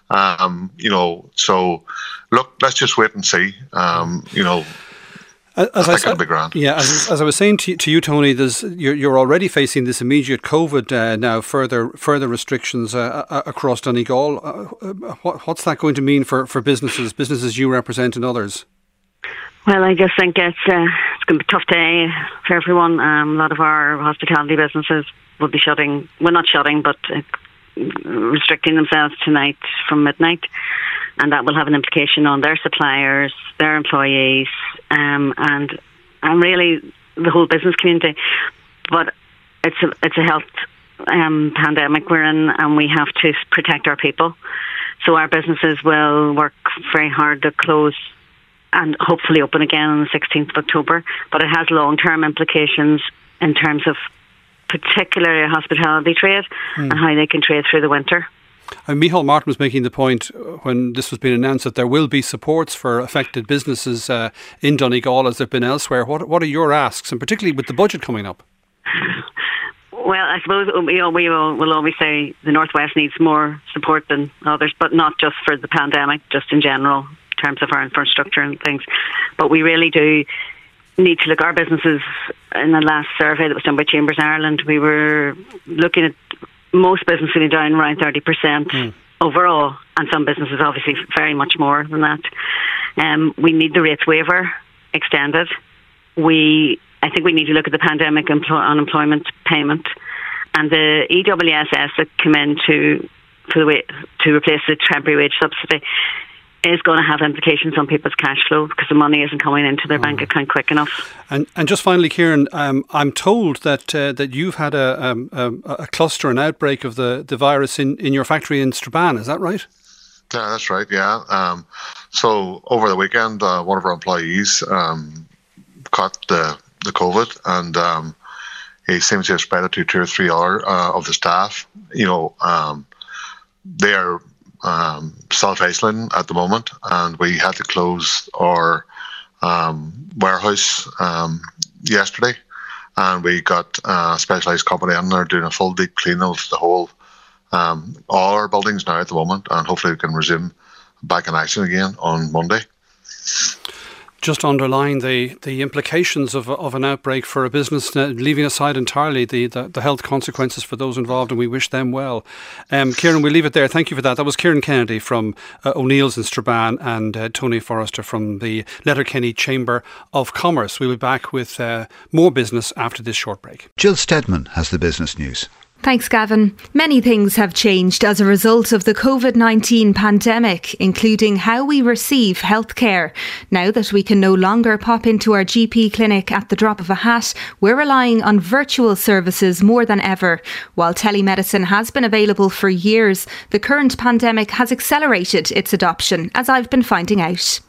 Um, you know, so look, let's just wait and see. Um, you know. As I I think it'll be grand. Yeah, as, as I was saying to, to you, Tony, there's, you're, you're already facing this immediate COVID uh, now, further further restrictions uh, uh, across Donegal. Uh, uh, what, what's that going to mean for, for businesses, businesses you represent and others? Well, I just think it's, uh, it's going to be a tough day for everyone. Um, a lot of our hospitality businesses will be shutting, well, not shutting, but uh, restricting themselves tonight from midnight. And that will have an implication on their suppliers, their employees, um, and and really the whole business community. But it's a it's a health um, pandemic we're in, and we have to protect our people. So our businesses will work very hard to close and hopefully open again on the sixteenth of October. But it has long term implications in terms of particularly hospitality trade mm. and how they can trade through the winter. And Micheál Martin was making the point when this was being announced that there will be supports for affected businesses uh, in Donegal as there have been elsewhere. What what are your asks, and particularly with the budget coming up? Well, I suppose you know, we will will always say the Northwest needs more support than others, but not just for the pandemic, just in general in terms of our infrastructure and things. But we really do need to look at our businesses. In the last survey that was done by Chambers Ireland, we were looking at most businesses are down around thirty percent mm. overall, and some businesses obviously very much more than that. Um, we need the rates waiver extended. We, I think we need to look at the pandemic empl- unemployment payment, and the E W S S that come in to, for the way, to replace the temporary wage subsidy is going to have implications on people's cash flow because the money isn't coming into their oh. bank account quick enough. And and just finally, Kieran, um, I'm told that uh, that you've had a, um, a a cluster, an outbreak of the, the virus in, in your factory in Strabane. Is that right? Yeah, that's right. Yeah. Um, so over the weekend, uh, one of our employees um, caught the the COVID, and um, he seems to have spread it to two or three other uh, of the staff. You know, um, they are um, self-isolating at the moment, and we had to close our um, warehouse um, yesterday, and we got a specialised company in there doing a full deep clean of the whole um, all our buildings now at the moment, and hopefully we can resume back in action again on Monday. Just underline the, the implications of of an outbreak for a business, uh, leaving aside entirely the, the, the health consequences for those involved, and we wish them well. Um, Kieran, we'll leave it there. Thank you for that. That was Kieran Kennedy from uh, O'Neill's in Strabane, and uh, Tony Forrester from the Letterkenny Chamber of Commerce. We'll be back with uh, more business after this short break. Jill Stedman has the business news. Thanks, Gavin. Many things have changed as a result of the COVID nineteen pandemic, including how we receive healthcare. Now that we can no longer pop into our G P clinic at the drop of a hat, we're relying on virtual services more than ever. While telemedicine has been available for years, the current pandemic has accelerated its adoption, as I've been finding out.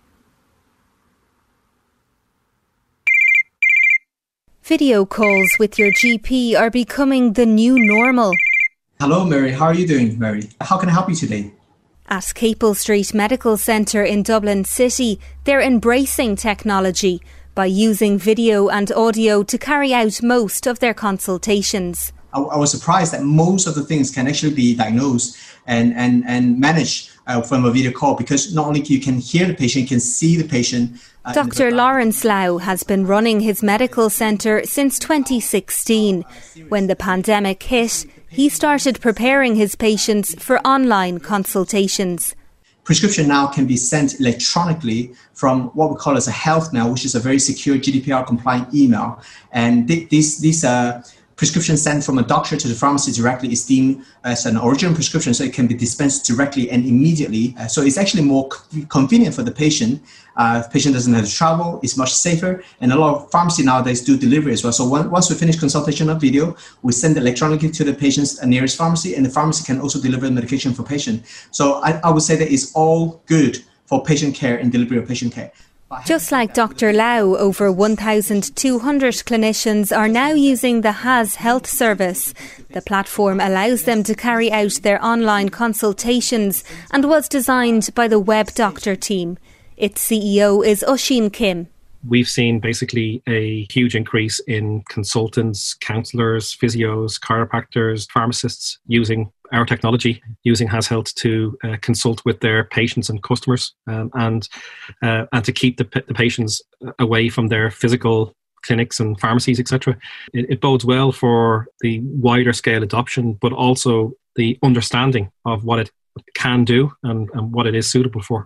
Video calls with your G P are becoming the new normal. Hello, Mary. How are you doing, Mary? How can I help you today? At Capel Street Medical Centre in Dublin City, they're embracing technology by using video and audio to carry out most of their consultations. I, I was surprised that most of the things can actually be diagnosed and, and, and managed uh, from a video call, because not only you can hear the patient, you can see the patient. Uh, Doctor Lawrence Lau has been running his medical centre since twenty sixteen. When the pandemic hit, he started preparing his patients for online consultations. Prescription now can be sent electronically from what we call as a health mail, which is a very secure G D P R compliant email. And th- these these uh, prescriptions sent from a doctor to the pharmacy directly is deemed as an original prescription, so it can be dispensed directly and immediately. Uh, so it's actually more co- convenient for the patient. Uh, the patient doesn't have to travel, it's much safer, and a lot of pharmacy nowadays do delivery as well. So when, once we finish consultation on video, we send it electronically to the patient's nearest pharmacy, and the pharmacy can also deliver the medication for patient. So I, I would say that it's all good for patient care and delivery of patient care. Just like Doctor Lau, over one thousand two hundred clinicians are now using the H A S Health Service. The platform allows them to carry out their online consultations and was designed by the Web Doctor team. Its C E O is Oisin Kim. We've seen basically a huge increase in consultants, counsellors, physios, chiropractors, pharmacists using our technology using HasHealth to uh, consult with their patients and customers um, and uh, and to keep the, the patients away from their physical clinics and pharmacies, et cetera. It, it bodes well for the wider scale adoption, but also the understanding of what it can do and, and what it is suitable for.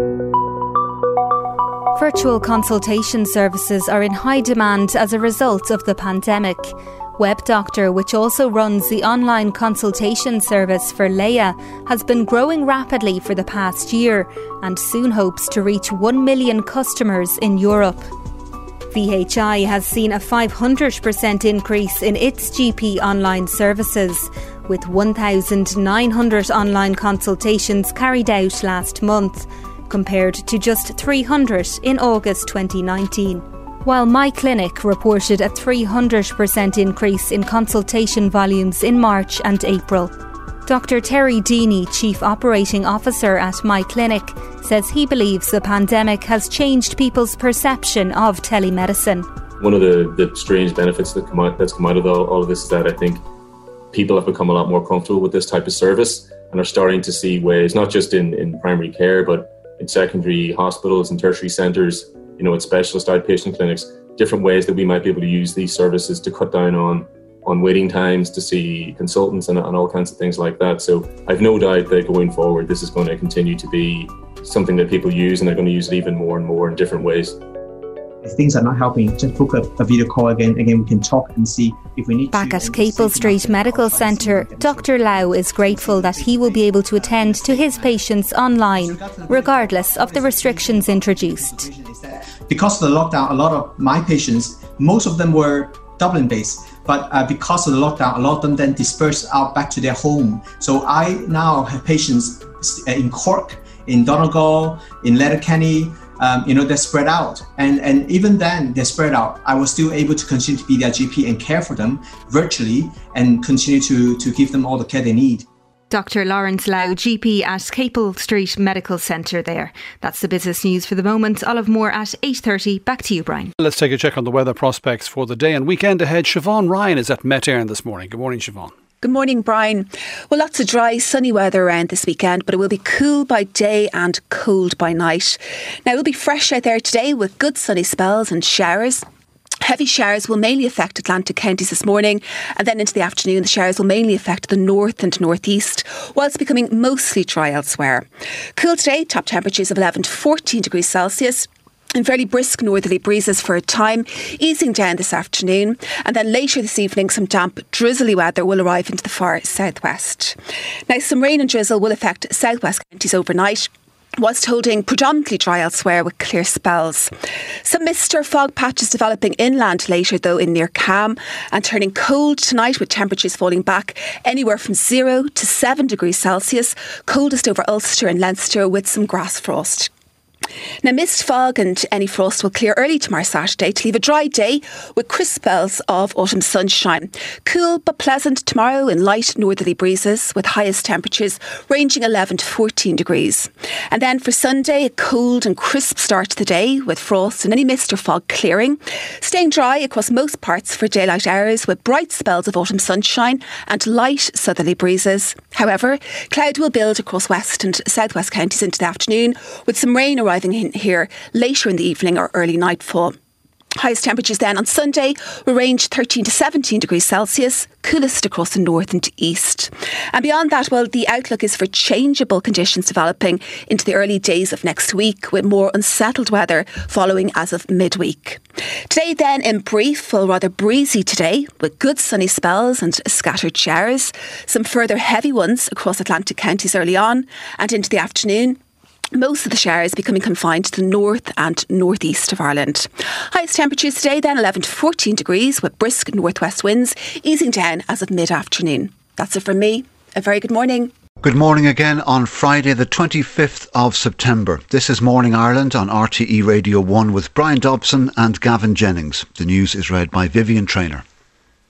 Virtual consultation services are in high demand as a result of the pandemic. WebDoctor, which also runs the online consultation service for Leia, has been growing rapidly for the past year and soon hopes to reach one million customers in Europe. V H I has seen a five hundred percent increase in its G P online services, with one thousand nine hundred online consultations carried out last month, compared to just three hundred in August twenty nineteen. While MyClinic reported a three hundred percent increase in consultation volumes in March and April. Doctor Terry Deeney, Chief Operating Officer at MyClinic, says he believes the pandemic has changed people's perception of telemedicine. One of the, the strange benefits that come out, that's come out of all, all of this is that I think people have become a lot more comfortable with this type of service and are starting to see ways, not just in, in primary care, but in secondary hospitals and tertiary centres, you know, at specialist outpatient clinics, different ways that we might be able to use these services to cut down on on waiting times to see consultants and, and all kinds of things like that. So I've no doubt that going forward, this is going to continue to be something that people use, and they're going to use it even more and more in different ways. If things are not helping, just book a, a video call again. Again, we can talk and see if we need Back to. Back at Capel Street Medical Centre, Doctor Lau is grateful that he will be able to attend to his patients online, regardless of the restrictions introduced. Because of the lockdown, a lot of my patients, most of them were Dublin-based. But uh, because of the lockdown, a lot of them then dispersed out back to their home. So I now have patients in Cork, in Donegal, in Letterkenny. Um, you know, they're spread out. And, and even then, they're spread out. I was still able to continue to be their G P and care for them virtually and continue to, to give them all the care they need. Doctor Lawrence Lau, G P at Capel Street Medical Centre there. That's the business news for the moment. Olive Moore at eight thirty. Back to you, Brian. Let's take a check on the weather prospects for the day and weekend ahead. Siobhan Ryan is at Met Éireann this morning. Good morning, Siobhan. Good morning, Brian. Well, lots of dry, sunny weather around this weekend, but it will be cool by day and cold by night. Now, it will be fresh out there today with good sunny spells and showers. Heavy showers will mainly affect Atlantic counties this morning, and then into the afternoon the showers will mainly affect the north and northeast, whilst becoming mostly dry elsewhere. Cool today, top temperatures of eleven to fourteen degrees Celsius. And fairly brisk northerly breezes for a time, easing down this afternoon. And then later this evening, some damp, drizzly weather will arrive into the far southwest. Now, some rain and drizzle will affect southwest counties overnight, whilst holding predominantly dry elsewhere with clear spells. Some mist or fog patches developing inland later, though, in near Cam, and turning cold tonight with temperatures falling back anywhere from zero to seven degrees Celsius, coldest over Ulster and Leinster with some grass frost. Now, mist, fog and any frost will clear early tomorrow Saturday to leave a dry day with crisp spells of autumn sunshine. Cool but pleasant tomorrow in light northerly breezes with highest temperatures ranging eleven to fourteen degrees. And then for Sunday, a cold and crisp start to the day with frost and any mist or fog clearing. Staying dry across most parts for daylight hours with bright spells of autumn sunshine and light southerly breezes. However, cloud will build across west and southwest counties into the afternoon with some rain arriving in here later in the evening or early nightfall. Highest temperatures then on Sunday will range thirteen to seventeen degrees Celsius, coolest across the north and east. And beyond that, well, the outlook is for changeable conditions developing into the early days of next week with more unsettled weather following as of midweek. Today then, in brief, well, rather breezy today with good sunny spells and scattered showers. Some further heavy ones across Atlantic counties early on and into the afternoon. Most of the showers becoming confined to the north and northeast of Ireland. Highest temperatures today then eleven to fourteen degrees with brisk northwest winds easing down as of mid-afternoon. That's it from me. A very good morning. Good morning again on Friday the twenty-fifth of September. This is Morning Ireland on R T E Radio one with Brian Dobson and Gavin Jennings. The news is read by Vivian Traynor.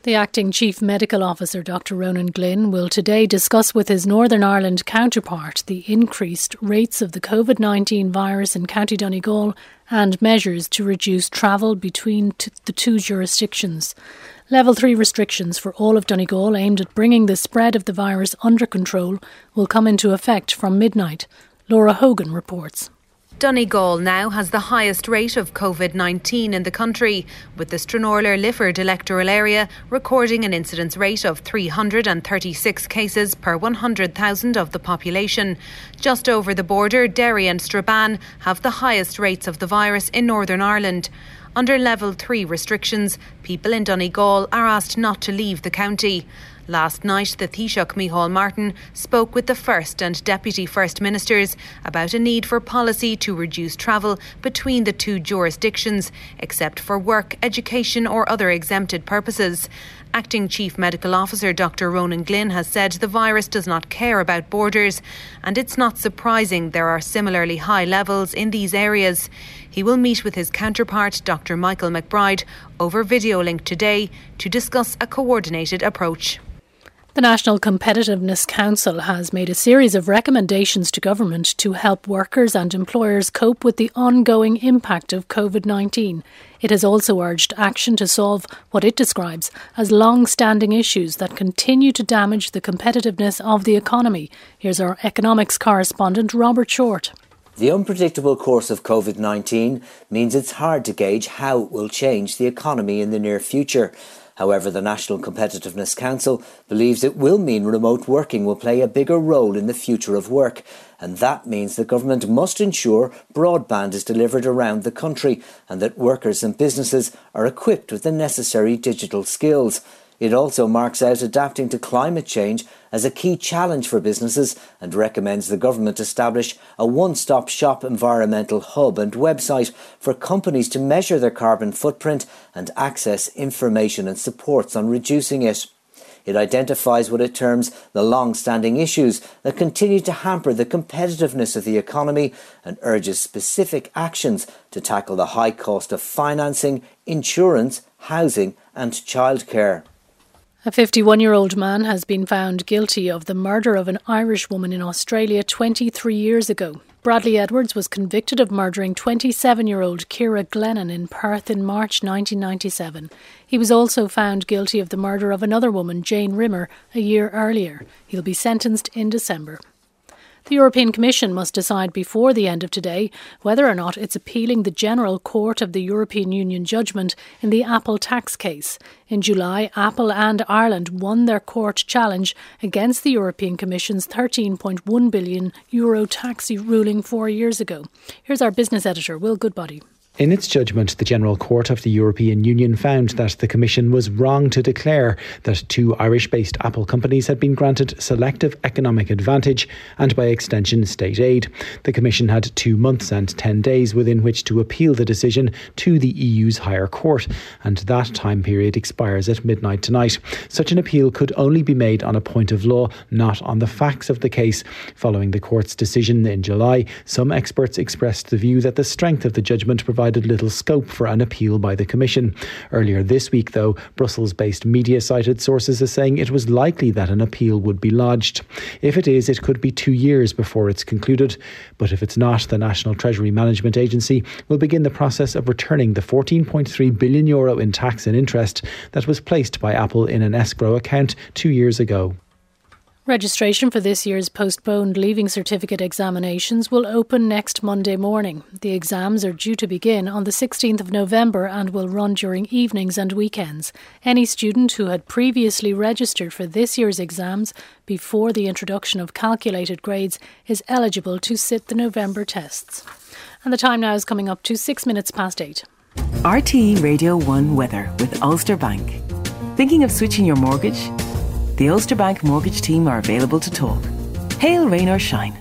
The Acting Chief Medical Officer, Doctor Ronan Glynn, will today discuss with his Northern Ireland counterpart the increased rates of the COVID nineteen virus in County Donegal and measures to reduce travel between t- the two jurisdictions. Level three restrictions for all of Donegal aimed at bringing the spread of the virus under control will come into effect from midnight. Laura Hogan reports. Donegal now has the highest rate of COVID nineteen in the country, with the Stranorlar-Lifford electoral area recording an incidence rate of three hundred thirty-six cases per one hundred thousand of the population. Just over the border, Derry and Strabane have the highest rates of the virus in Northern Ireland. Under level three restrictions, people in Donegal are asked not to leave the county. Last night, the Taoiseach Micheál Martin spoke with the First and Deputy First Ministers about a need for policy to reduce travel between the two jurisdictions, except for work, education or other exempted purposes. Acting Chief Medical Officer Doctor Ronan Glynn has said the virus does not care about borders, and it's not surprising there are similarly high levels in these areas. He will meet with his counterpart Doctor Michael McBride over video link today to discuss a coordinated approach. The National Competitiveness Council has made a series of recommendations to government to help workers and employers cope with the ongoing impact of COVID nineteen. It has also urged action to solve what it describes as long-standing issues that continue to damage the competitiveness of the economy. Here's our economics correspondent Robert Short. The unpredictable course of COVID nineteen means it's hard to gauge how it will change the economy in the near future. However, the National Competitiveness Council believes it will mean remote working will play a bigger role in the future of work, and that means the government must ensure broadband is delivered around the country and that workers and businesses are equipped with the necessary digital skills. It also marks out adapting to climate change as a key challenge for businesses and recommends the government establish a one-stop shop environmental hub and website for companies to measure their carbon footprint and access information and supports on reducing it. It identifies what it terms the long-standing issues that continue to hamper the competitiveness of the economy and urges specific actions to tackle the high cost of financing, insurance, housing and childcare. A fifty-one-year-old man has been found guilty of the murder of an Irish woman in Australia twenty-three years ago. Bradley Edwards was convicted of murdering twenty-seven-year-old Ciara Glennon in Perth in March nineteen ninety-seven. He was also found guilty of the murder of another woman, Jane Rimmer, a year earlier. He'll be sentenced in December. The European Commission must decide before the end of today whether or not it's appealing the General Court of the European Union judgment in the Apple tax case. In July, Apple and Ireland won their court challenge against the European Commission's thirteen point one billion euro tax ruling four years ago. Here's our business editor, Will Goodbody. In its judgment, the General Court of the European Union found that the Commission was wrong to declare that two Irish-based Apple companies had been granted selective economic advantage and, by extension, state aid. The Commission had two months and ten days within which to appeal the decision to the E U's higher court, and that time period expires at midnight tonight. Such an appeal could only be made on a point of law, not on the facts of the case. Following the court's decision in July, some experts expressed the view that the strength of the judgment provided provided little scope for an appeal by the Commission. Earlier this week, though, Brussels-based media cited sources as saying it was likely that an appeal would be lodged. If it is, it could be two years before it's concluded. But if it's not, the National Treasury Management Agency will begin the process of returning the fourteen point three billion euro in tax and interest that was placed by Apple in an escrow account two years ago. Registration for this year's postponed Leaving Certificate examinations will open next Monday morning. The exams are due to begin on the sixteenth of November and will run during evenings and weekends. Any student who had previously registered for this year's exams before the introduction of calculated grades is eligible to sit the November tests. And the time now is coming up to six minutes past eight. R T E Radio one weather with Ulster Bank. Thinking of switching your mortgage? The Ulster Bank mortgage team are available to talk. Hail, rain or shine.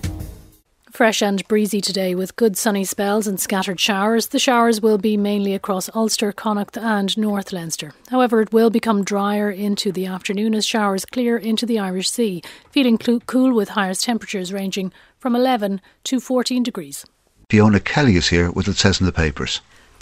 Fresh and breezy today with good sunny spells and scattered showers. The showers will be mainly across Ulster, Connacht and North Leinster. However, it will become drier into the afternoon as showers clear into the Irish Sea, feeling cool with highest temperatures ranging from eleven to fourteen degrees. Fiona Kelly is here with It Says in the Papers.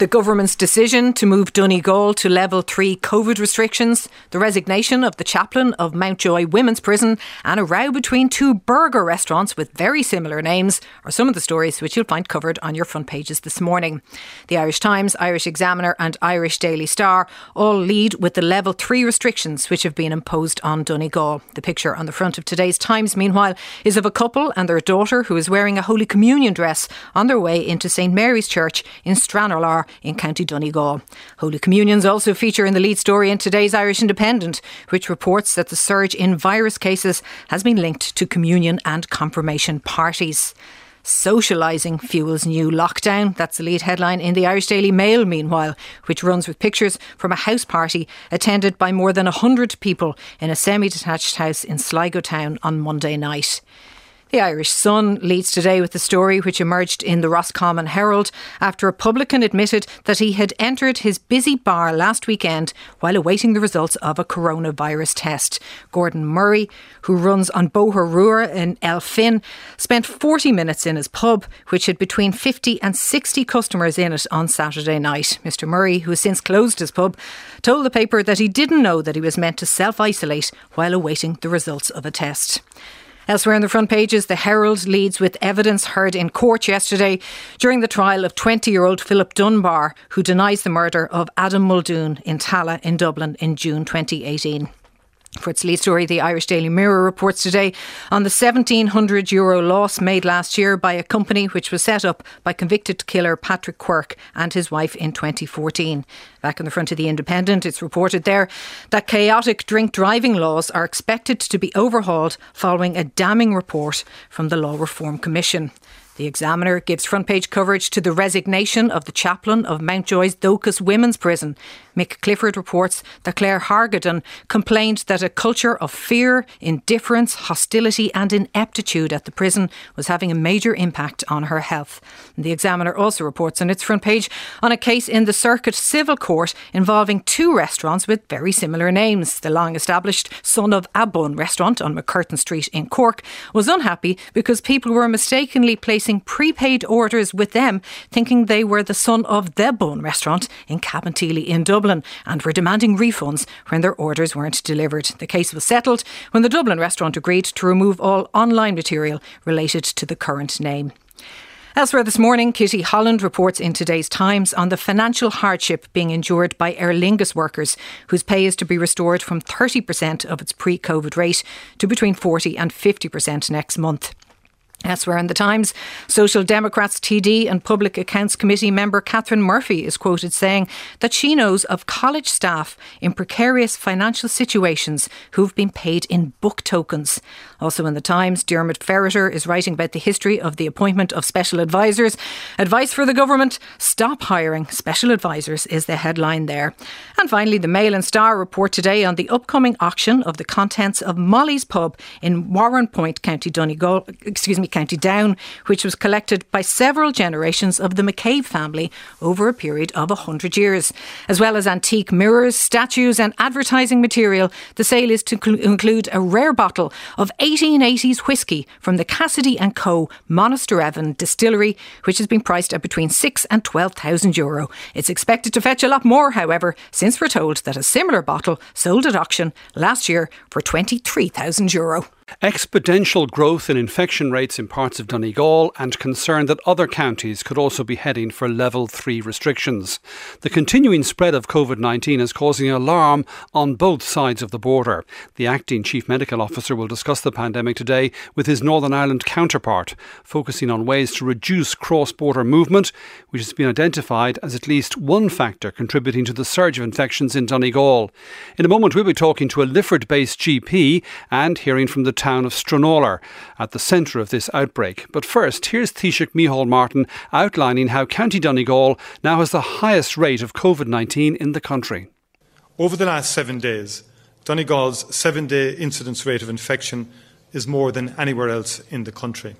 The government's decision to move Donegal to level three COVID restrictions, the resignation of the chaplain of Mountjoy Women's Prison, and a row between two burger restaurants with very similar names are some of the stories which you'll find covered on your front pages this morning. The Irish Times, Irish Examiner and Irish Daily Star all lead with the level three restrictions which have been imposed on Donegal. The picture on the front of today's Times, meanwhile, is of a couple and their daughter who is wearing a Holy Communion dress on their way into St Mary's Church in Stranorlar in County Donegal. Holy Communions also feature in the lead story in today's Irish Independent, which reports that the surge in virus cases has been linked to communion and confirmation parties. Socialising fuels new lockdown. That's the lead headline in the Irish Daily Mail, meanwhile, which runs with pictures from a house party attended by more than one hundred people in a semi-detached house in Sligo Town on Monday night. The Irish Sun leads today with the story which emerged in the Roscommon Herald after a publican admitted that he had entered his busy bar last weekend while awaiting the results of a coronavirus test. Gordon Murray, who runs on Boher Ruhr in Elphin, spent forty minutes in his pub, which had between fifty and sixty customers in it on Saturday night. Mister Murray, who has since closed his pub, told the paper that he didn't know that he was meant to self-isolate while awaiting the results of a test. Elsewhere in the front pages, the Herald leads with evidence heard in court yesterday during the trial of twenty-year-old Philip Dunbar, who denies the murder of Adam Muldoon in Tala in Dublin in June twenty eighteen. For its lead story, the Irish Daily Mirror reports today on the seventeen hundred euro loss made last year by a company which was set up by convicted killer Patrick Quirke and his wife in twenty fourteen. Back on the front of the Independent, it's reported there that chaotic drink driving laws are expected to be overhauled following a damning report from the Law Reform Commission. The Examiner gives front page coverage to the resignation of the chaplain of Mountjoy's Docus Women's Prison. Mick Clifford reports that Claire Hargadon complained that a culture of fear, indifference, hostility and ineptitude at the prison was having a major impact on her health. And the Examiner also reports on its front page on a case in the Circuit Civil Court involving two restaurants with very similar names. The long-established Son of Abun restaurant on McCurtain Street in Cork was unhappy because people were mistakenly placing prepaid orders with them, thinking they were the Son of the Bun restaurant in Cabinteely in Dublin, and were demanding refunds when their orders weren't delivered. The case was settled when the Dublin restaurant agreed to remove all online material related to the current name. Elsewhere this morning, Kitty Holland reports in today's Times on the financial hardship being endured by Aer Lingus workers, whose pay is to be restored from thirty percent of its pre-COVID rate to between forty and fifty percent next month. Elsewhere in the Times, Social Democrats T D and Public Accounts Committee member Catherine Murphy is quoted saying that she knows of college staff in precarious financial situations who've been paid in book tokens. Also in the Times, Dermot Ferreter is writing about the history of the appointment of special advisors. Advice for the government: stop hiring special advisors is the headline there. And finally, the Mail and Star report today on the upcoming auction of the contents of Molly's Pub in Warrenpoint, County Donegal, excuse me, County Down, which was collected by several generations of the McCabe family over a period of one hundred years. As well as antique mirrors, statues and advertising material, the sale is to cl- include a rare bottle of eighteen eighties whisky from the Cassidy and Co. Monasterevan distillery, which has been priced at between six and twelve thousand euro. It's expected to fetch a lot more, however, since we're told that a similar bottle sold at auction last year for twenty-three thousand euro. Exponential growth in infection rates in parts of Donegal and concern that other counties could also be heading for level three restrictions. The continuing spread of COVID nineteen is causing alarm on both sides of the border. The acting Chief Medical Officer will discuss the pandemic today with his Northern Ireland counterpart, focusing on ways to reduce cross-border movement, which has been identified as at least one factor contributing to the surge of infections in Donegal. In a moment, we'll be talking to a Lifford-based G P and hearing from the town of Stranorlar at the centre of this outbreak. But first, here's Taoiseach Micheál Martin outlining how County Donegal now has the highest rate of COVID nineteen in the country. Over the last seven days, Donegal's seven-day incidence rate of infection is more than anywhere else in the country.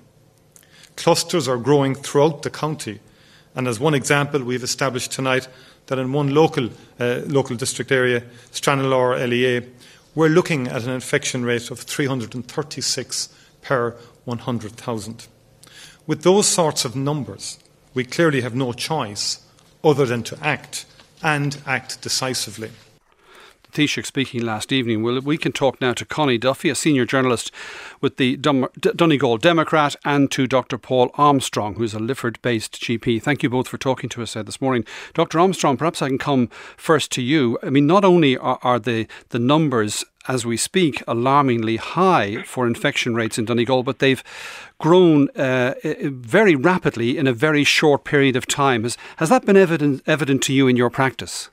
Clusters are growing throughout the county, and as one example, we've established tonight that in one local uh, local district area, Stranorlar L E A, we're looking at an infection rate of three hundred thirty-six per one hundred thousand. With those sorts of numbers, we clearly have no choice other than to act, and act decisively. Taoiseach speaking last evening. Well, we can talk now to Connie Duffy, a senior journalist with the Dun- D- Donegal Democrat, and to Doctor Paul Armstrong, who's a Lifford-based G P. Thank you both for talking to us uh, this morning. Doctor Armstrong, perhaps I can come first to you. I mean, not only are, are the, the numbers as we speak alarmingly high for infection rates in Donegal, but they've grown uh, very rapidly in a very short period of time. Has, has that been evident, evident to you in your practice?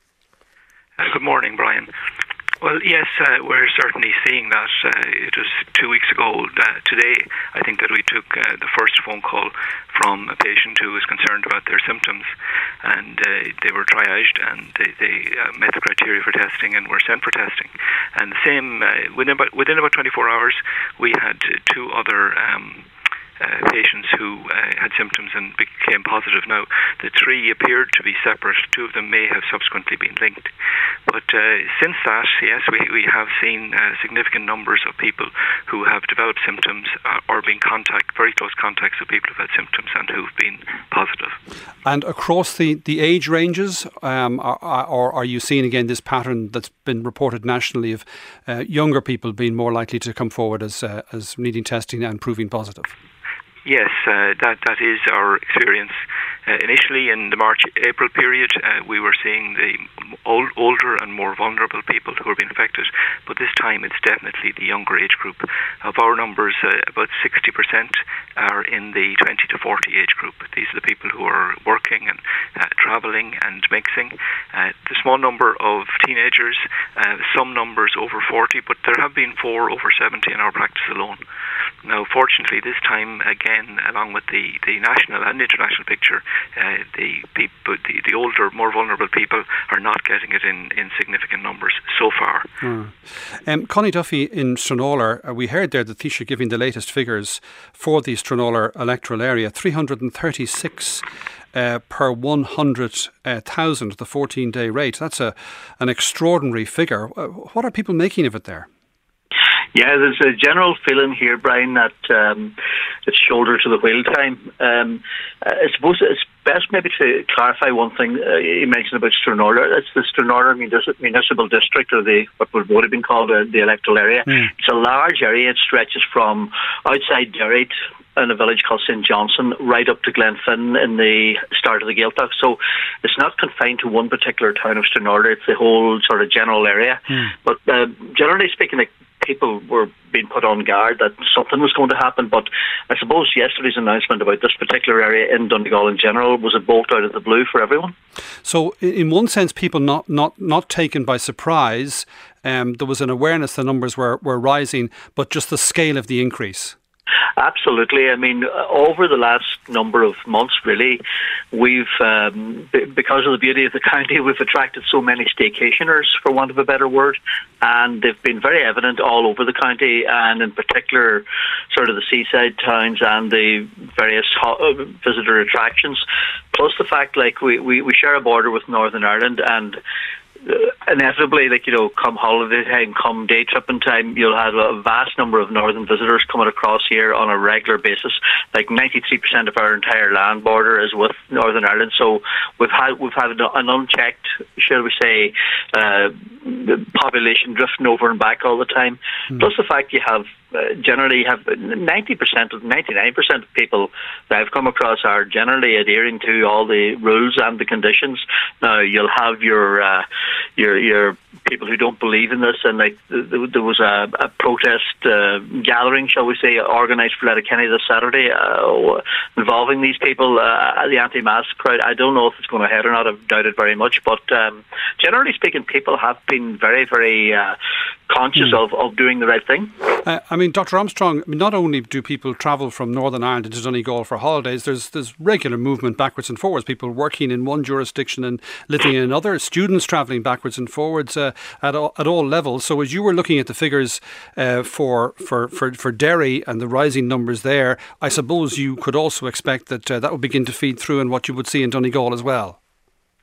Uh, good morning, Brian. Well, yes, uh, we're certainly seeing that. Uh, it was two weeks ago uh, today, I think, that we took uh, the first phone call from a patient who was concerned about their symptoms, and uh, they were triaged and they, they uh, met the criteria for testing and were sent for testing. And the same, uh, within, about, within about twenty-four hours, we had two other um, Uh, patients who uh, had symptoms and became positive. Now, the three appeared to be separate. Two of them may have subsequently been linked. But uh, since that, yes, we, we have seen uh, significant numbers of people who have developed symptoms uh, or been contact, very close contacts with people who've had symptoms and who've been positive. And across the, the age ranges, um, are, are, are you seeing again this pattern that's been reported nationally of uh, younger people being more likely to come forward as, uh, as needing testing and proving positive? Yes, uh, that that is our experience. Uh, initially, in the March-April period, uh, we were seeing the old, older and more vulnerable people who were being affected, but this time it's definitely the younger age group. Of our numbers, uh, about sixty percent are in the twenty to forty age group. These are the people who are working and uh, travelling and mixing. Uh, the small number of teenagers, uh, some numbers over forty, but there have been four over seventy in our practice alone. Now, fortunately, this time, again, along with the, the national and international picture, uh, the people, the, the older, more vulnerable people are not getting it in, in significant numbers so far. Hmm. Um, Connie Duffy in Stranorlar, uh, we heard there that Taoiseach giving the latest figures for the Stranorlar electoral area, three hundred thirty-six Uh, per one hundred thousand, the fourteen-day rate. That's a an extraordinary figure. Uh, what are people making of it there? Yeah, there's a general feeling here, Brian, that um, it's shoulder to the wheel time. Um, I suppose it's best maybe to clarify one thing uh, you mentioned about Stranorlar. It's the Stranorlar Municipal District, or the what would have been called uh, the electoral area. Mm. It's a large area. It stretches from outside Derry in a village called Saint Johnson right up to Glenfin in the start of the Gaeltacht. So it's not confined to one particular town of Stranorlar. It's the whole sort of general area. Mm. But uh, generally speaking, like, people were being put on guard that something was going to happen, but I suppose yesterday's announcement about this particular area in Donegal in general was a bolt out of the blue for everyone. So in one sense, people not not, not taken by surprise. Um, there was an awareness the numbers were, were rising, but just the scale of the increase. Absolutely. I mean, over the last number of months, really, we've, um, b- because of the beauty of the county, we've attracted so many staycationers, for want of a better word, and they've been very evident all over the county, and in particular, sort of the seaside towns and the various ho- visitor attractions. Plus the fact, like, we, we, we share a border with Northern Ireland, and Uh, inevitably, like, you know, come holiday time, come day tripping time, you'll have a vast number of northern visitors coming across here on a regular basis. Like ninety-three percent of our entire land border is with Northern Ireland, so we've had we've had an unchecked, shall we say, uh, population drifting over and back all the time. Mm. Plus the fact you have uh, generally have ninety percent of ninety-nine percent of people that I've come across are generally adhering to all the rules and the conditions. Now you'll have your uh, your your people who don't believe in this, and like th- there was a, a protest uh, gathering, shall we say, organised for Letterkenny this Saturday uh, involving these people, uh, the anti-mask crowd. I don't know if it's going ahead or not. I've doubted very much, but um, generally speaking, people have been very, very uh, conscious mm. of, of doing the right thing. Uh, I mean, Doctor Armstrong, not only do people travel from Northern Ireland into Donegal for holidays, there's there's regular movement backwards and forwards. People working in one jurisdiction and living in another. Students travelling backwards and forwards uh, at all, at all levels. So, as you were looking at the figures uh, for for for for Derry and the rising numbers there, I suppose you could also expect that uh, that would begin to feed through in what you would see in Donegal as well.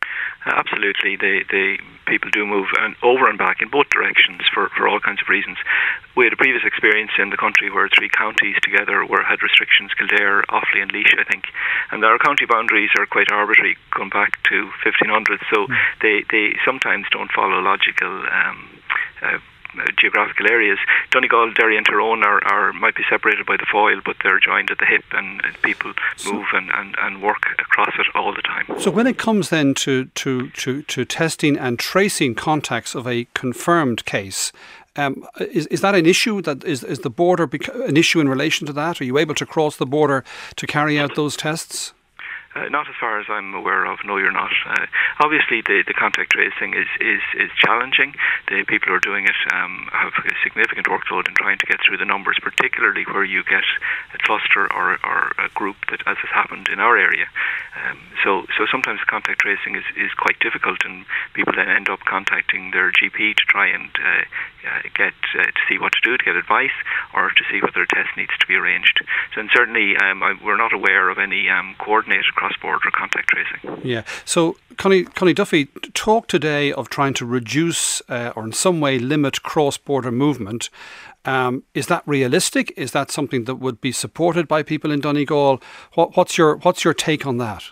Uh, absolutely, they, they people do move and over and back in both directions for, for all kinds of reasons. We had a previous experience in the country where three counties together were had restrictions: Kildare, Offaly and Laois, I think. And our county boundaries are quite arbitrary, going back to fifteen hundred, so mm. they, they sometimes don't follow logical um, uh, geographical areas. Donegal, Derry and Tyrone are, are might be separated by the foil, but they're joined at the hip, and, and people so, move and, and, and work across it all the time. So when it comes then to, to, to, to testing and tracing contacts of a confirmed case, um, is, is that an issue? That is, is the border bec- an issue in relation to that? Are you able to cross the border to carry out those tests? Uh, not as far as I'm aware of. No, you're not. Uh, obviously, the, the contact tracing is, is, is challenging. The people who are doing it um, have a significant workload in trying to get through the numbers, particularly where you get a cluster or, or a group, that, as has happened in our area. Um, so, so sometimes contact tracing is, is quite difficult, and people then end up contacting their G P to try and uh, uh, get uh, to see what to do, to get advice, or to see whether a test needs to be arranged. So, and certainly, um, I, we're not aware of any um, coordinated cross-border contact tracing. Yeah. So, Connie, Connie Duffy, talk today of trying to reduce uh, or in some way limit cross-border movement. Um, is that realistic? Is that something that would be supported by people in Donegal? What, what's your What's your take on that?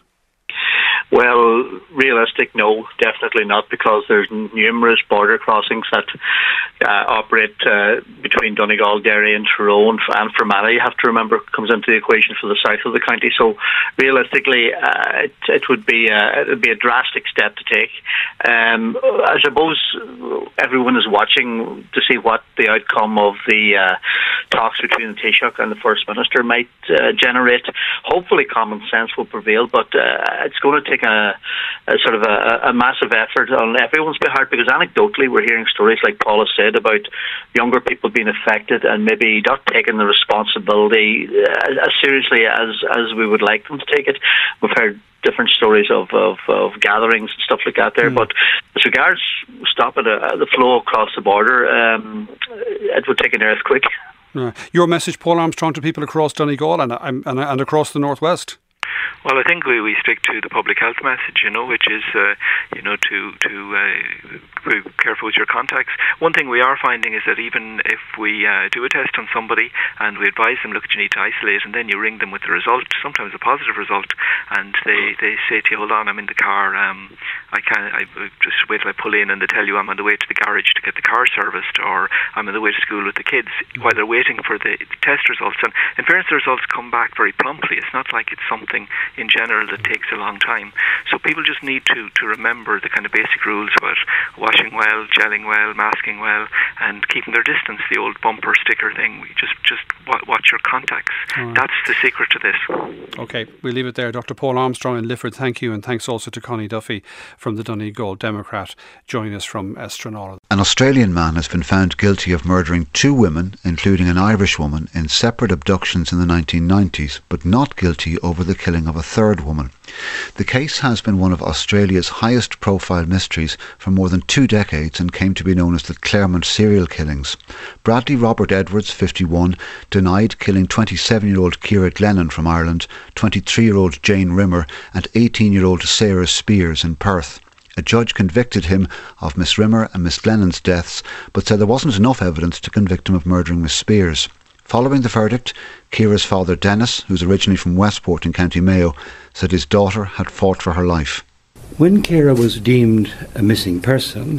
Well, realistic, no, definitely not, because there's numerous border crossings that uh, operate uh, between Donegal, Derry and Tyrone, and Fermanagh, you have to remember, comes into the equation for the south of the county. So realistically, uh, it, it would be a, it would be a drastic step to take. Um, I suppose everyone is watching to see what the outcome of the uh, talks between the Taoiseach and the First Minister might uh, generate. Hopefully common sense will prevail, but uh, it's going to take A, a sort of a, a massive effort on everyone's behalf, because anecdotally we're hearing stories, like Paula said, about younger people being affected and maybe not taking the responsibility uh, as seriously as, as we would like them to take it. We've heard different stories of, of, of gatherings and stuff like that there, mm. but as regards stopping uh, the flow across the border, um, it would take an earthquake. Uh, your message, Paul Armstrong, to people across Donegal and, and, and across the northwest? Well, I think we, we stick to the public health message, you know, which is, uh, you know, to to uh, be careful with your contacts. One thing we are finding is that even if we uh, do a test on somebody and we advise them, look, you need to isolate, and then you ring them with the result, sometimes a positive result, and they, they say to you, hold on, I'm in the car, um, I can't, I just wait till I pull in, and they tell you I'm on the way to the garage to get the car serviced, or I'm on the way to school with the kids, while they're waiting for the, the test results. And in fairness, the results come back very promptly. It's not like it's something in general that takes a long time. So people just need to, to remember the kind of basic rules about washing well, gelling well, masking well, and keeping their distance, the old bumper sticker thing. We just, just watch your contacts. Right. That's the secret to this. OK, we'll leave it there. Doctor Paul Armstrong in Lifford, thank you, and thanks also to Connie Duffy from the Donegal Democrat joining us from Stranraer. An Australian man has been found guilty of murdering two women, including an Irish woman, in separate abductions in the nineteen nineties, but not guilty over the killing of a third woman. The case has been one of Australia's highest profile mysteries for more than two decades and came to be known as the Claremont serial killings. Bradley Robert Edwards, fifty-one, denied killing twenty-seven-year-old Ciara Glennon from Ireland, twenty-three-year-old Jane Rimmer and eighteen-year-old Sarah Spears in Perth. A judge convicted him of Miss Rimmer and Miss Glennon's deaths, but said there wasn't enough evidence to convict him of murdering Miss Spears. Following the verdict, Ciara's father Dennis, who's originally from Westport in County Mayo, said his daughter had fought for her life. When Ciara was deemed a missing person,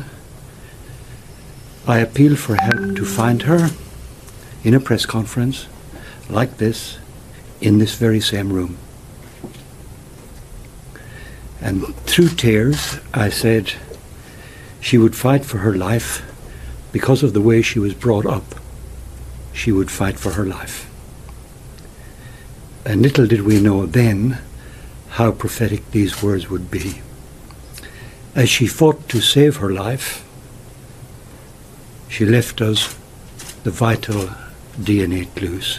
I appealed for help to find her in a press conference like this, in this very same room. And through tears, I said she would fight for her life because of the way she was brought up. She would fight for her life. And little did we know then how prophetic these words would be. As she fought to save her life, she left us the vital D N A clues.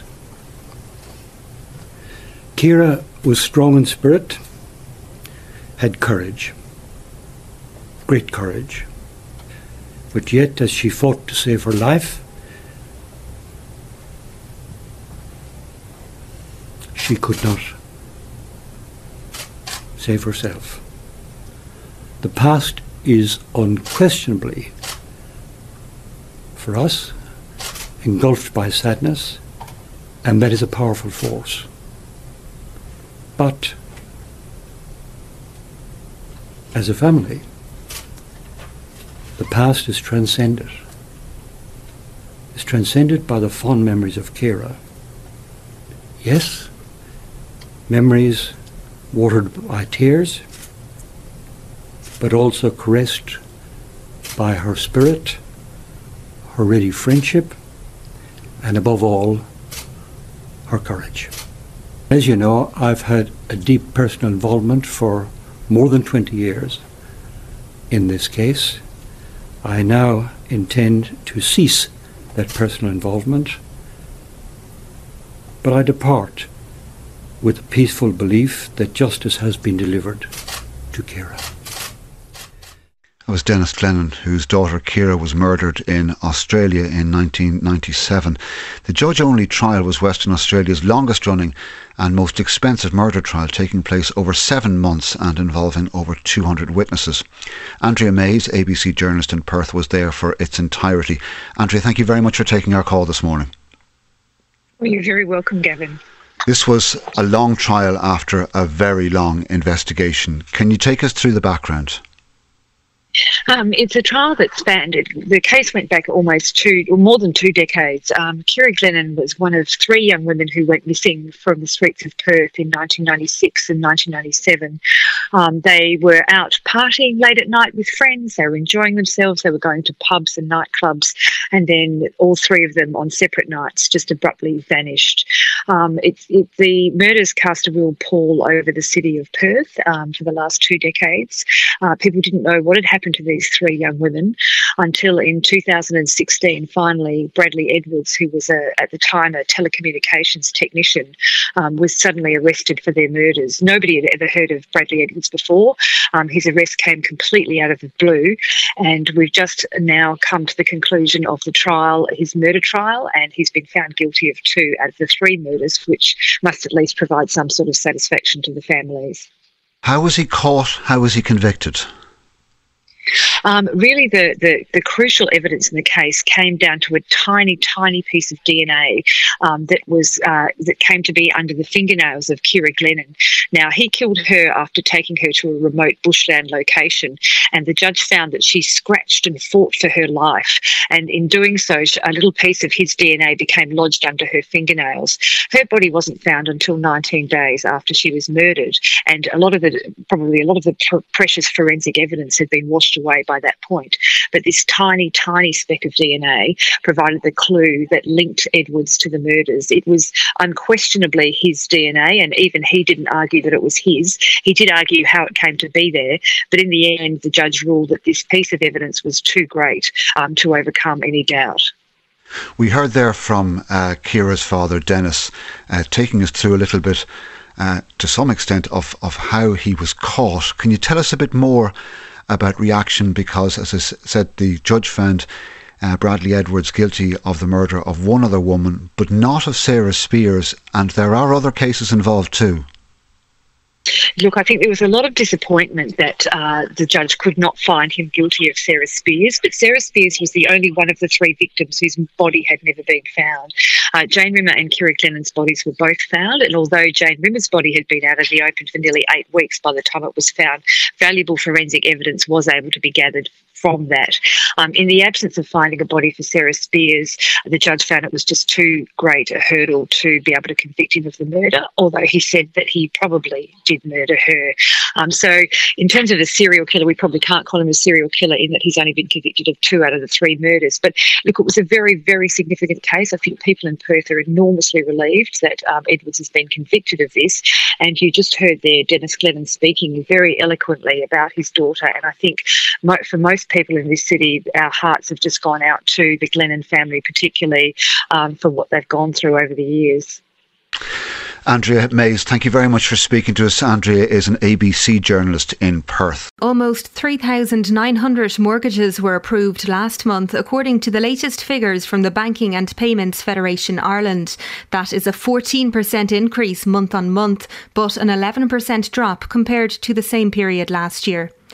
Ciara was strong in spirit, had courage, great courage, but yet as she fought to save her life, she could not save herself. The past is unquestionably, for us, engulfed by sadness, and that is a powerful force. But as a family, the past is transcended. It's transcended by the fond memories of Ciara. Yes, memories watered by tears, but also caressed by her spirit, her ready friendship, and above all, her courage. As you know, I've had a deep personal involvement for more than twenty years in this case. I now intend to cease that personal involvement, but I depart with a peaceful belief that justice has been delivered to Ciara. That was Dennis Glennon, whose daughter Ciara was murdered in Australia in nineteen ninety-seven. The judge-only trial was Western Australia's longest-running and most expensive murder trial, taking place over seven months and involving over two hundred witnesses. Andrea Mays, A B C journalist in Perth, was there for its entirety. Andrea, thank you very much for taking our call this morning. Well, you're very welcome, Gavin. This was a long trial after a very long investigation. Can you take us through the background? Um, it's a trial that spanned, the case went back almost two, or more than two decades. Um, Ciara Glennon was one of three young women who went missing from the streets of Perth in nineteen ninety-six and nineteen ninety-seven. Um, they were out partying late at night with friends, they were enjoying themselves, they were going to pubs and nightclubs, and then all three of them on separate nights just abruptly vanished. Um, it, it, the murders cast a real pall over the city of Perth um, for the last two decades. Uh, people didn't know what had happened to these three young women until in two thousand sixteen, finally, Bradley Edwards, who was a, at the time a telecommunications technician, um, was suddenly arrested for their murders. Nobody had ever heard of Bradley Edwards before. Um, his arrest came completely out of the blue, and we've just now come to the conclusion of the trial, his murder trial, and he's been found guilty of two out of the three murders, which must at least provide some sort of satisfaction to the families. How was he caught? How was he convicted? Um, really, the, the, the crucial evidence in the case came down to a tiny, tiny piece of D N A um, that was uh, that came to be under the fingernails of Ciara Glennon. Now, he killed her after taking her to a remote bushland location, and the judge found that she scratched and fought for her life. And in doing so, a little piece of his D N A became lodged under her fingernails. Her body wasn't found until nineteen days after she was murdered, and a lot of the, probably a lot of the pr- precious forensic evidence had been washed away by that point. But this tiny, tiny speck of D N A provided the clue that linked Edwards to the murders. It was unquestionably his D N A, and even he didn't argue that it was his. He did argue how it came to be there, but in the end, the judge ruled that this piece of evidence was too great um, to overcome any doubt. We heard there from uh, Ciara's father, Dennis, uh, taking us through a little bit, uh, to some extent, of, of how he was caught. Can you tell us a bit more about reaction? Because, as I said, the judge found uh, Bradley Edwards guilty of the murder of one other woman, but not of Sarah Spiers, and there are other cases involved too. Look, I think there was a lot of disappointment that uh, the judge could not find him guilty of Sarah Spiers, but Sarah Spiers was the only one of the three victims whose body had never been found. Uh, Jane Rimmer and Ciara Glennon's bodies were both found, and although Jane Rimmer's body had been out of the open for nearly eight weeks by the time it was found, valuable forensic evidence was able to be gathered from that. Um, in the absence of finding a body for Sarah Spiers, the judge found it was just too great a hurdle to be able to convict him of the murder, although he said that he probably did murder her. Um, so in terms of a serial killer, we probably can't call him a serial killer in that he's only been convicted of two out of the three murders. But look, it was a very, very significant case. I think people in Perth are enormously relieved that um, Edwards has been convicted of this. And you just heard there Dennis Glennon speaking very eloquently about his daughter. And I think mo- for most people in this city, our hearts have just gone out to the Glennon family, particularly um, for what they've gone through over the years. Andrea Mays, thank you very much for speaking to us. Andrea is an A B C journalist in Perth. Almost three thousand nine hundred mortgages were approved last month, according to the latest figures from the Banking and Payments Federation Ireland. That is a fourteen percent increase month on month, but an eleven percent drop compared to the same period last year.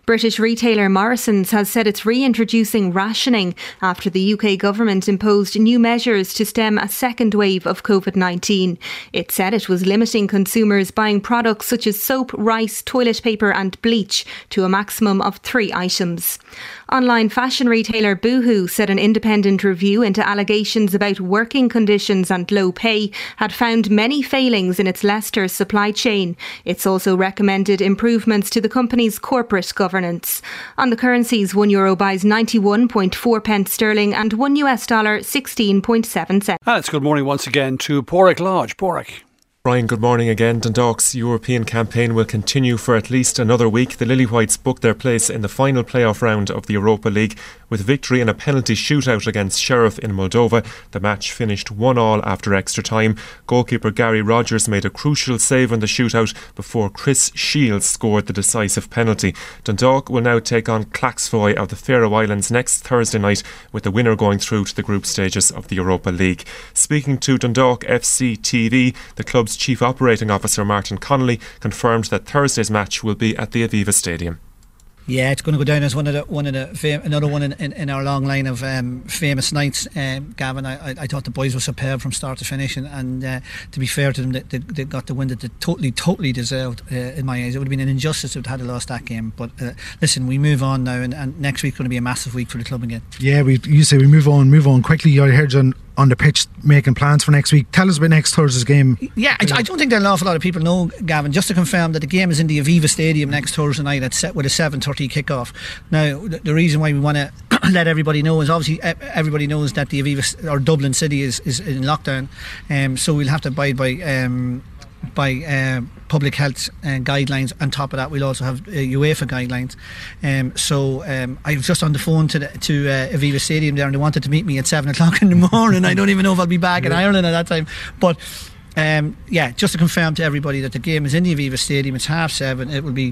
British retailer Morrisons has said it's reintroducing rationing after the U K government imposed new measures to stem a second wave of COVID nineteen. It said it was limiting consumers buying products such as soap, rice, toilet paper and bleach to a maximum of three items. Online fashion retailer Boohoo said an independent review into allegations about working conditions and low pay had found many failings in its Leicester supply chain. It's also recommended improvements to the company's corporate governance. On the currencies, one euro buys ninety-one point four pence sterling and one US dollar sixteen point seven cents. And it's good morning once again to Porrick Lodge. Porrick. Brian, good morning again. Dundalk's European campaign will continue for at least another week. The Lily-Whites booked their place in the final playoff round of the Europa League with victory in a penalty shootout against Sheriff in Moldova. The match finished one all after extra time. Goalkeeper Gary Rogers made a crucial save in the shootout before Chris Shields scored the decisive penalty. Dundalk will now take on Claxvoy of the Faroe Islands next Thursday night, with the winner going through to the group stages of the Europa League. Speaking to Dundalk F C T V, the club's Chief Operating Officer Martin Connolly confirmed that Thursday's match will be at the Aviva Stadium. Yeah, it's going to go down as one of the one of the fam- another one in, in, in our long line of um, famous nights. Um, Gavin, I, I thought the boys were superb from start to finish, and, and uh, to be fair to them, they, they, they got the win that they totally, totally deserved. Uh, in my eyes, it would have been an injustice if they had lost that game. But uh, listen, we move on now, and, and next week's going to be a massive week for the club again. Yeah, we you say we move on, move on quickly. I heard on on the pitch making plans for next week. Tell us about next Thursday's game. Yeah, I, I don't think that an awful lot of people know, Gavin. Just to confirm that the game is in the Aviva Stadium next Thursday night at set with a seven thirty kick-off. Now, the, the reason why we want to let everybody know is obviously everybody knows that the Aviva or Dublin City is, is in lockdown, um, so we'll have to abide by um, by uh, public health uh, guidelines. On top of that, we'll also have uh, UEFA guidelines. Um, so um, I was just on the phone to the, to uh, Aviva Stadium there, and they wanted to meet me at seven o'clock in the morning. I don't even know if I'll be back in Ireland at that time, but. Um, yeah, just to confirm to everybody that the game is in the Aviva Stadium. It's half seven. It will be.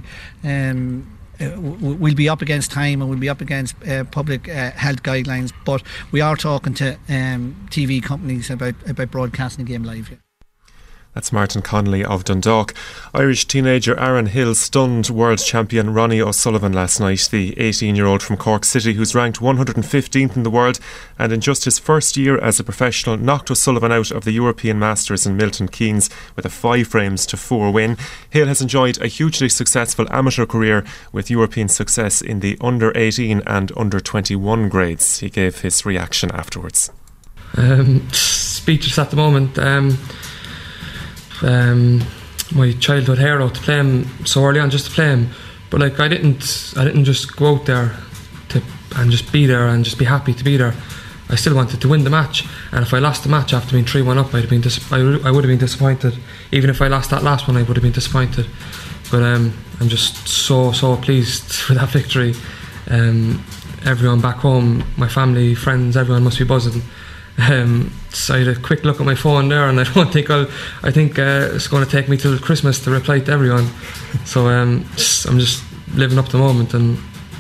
Um, Uh, we'll be up against time, and we'll be up against uh, public uh, health guidelines, but we are talking to um, T V companies about, about broadcasting the game live. That's Martin Connolly of Dundalk. Irish teenager Aaron Hill stunned world champion Ronnie O'Sullivan last night, the eighteen-year-old from Cork City who's ranked one hundred fifteenth in the world, and in just his first year as a professional knocked O'Sullivan out of the European Masters in Milton Keynes with a five frames to four win. Hill has enjoyed a hugely successful amateur career with European success in the under eighteen and under twenty-one grades. He gave his reaction afterwards. Um, speechless at the moment. Um, Um, my childhood hero, to play him so early on, just to play him. But like I didn't, I didn't just go out there to and just be there and just be happy to be there. I still wanted to win the match, and if I lost the match after being three one up, I'd have been dis- I, w- I would have been disappointed. Even if I lost that last one, I would have been disappointed. But um, I'm just so so pleased for that victory. Um, everyone back home, my family, friends, everyone must be buzzing. Um, so I had a quick look at my phone there, and I don't think I'll. I think uh, it's going to take me till Christmas to reply to everyone. So um, just, I'm just living up to the moment and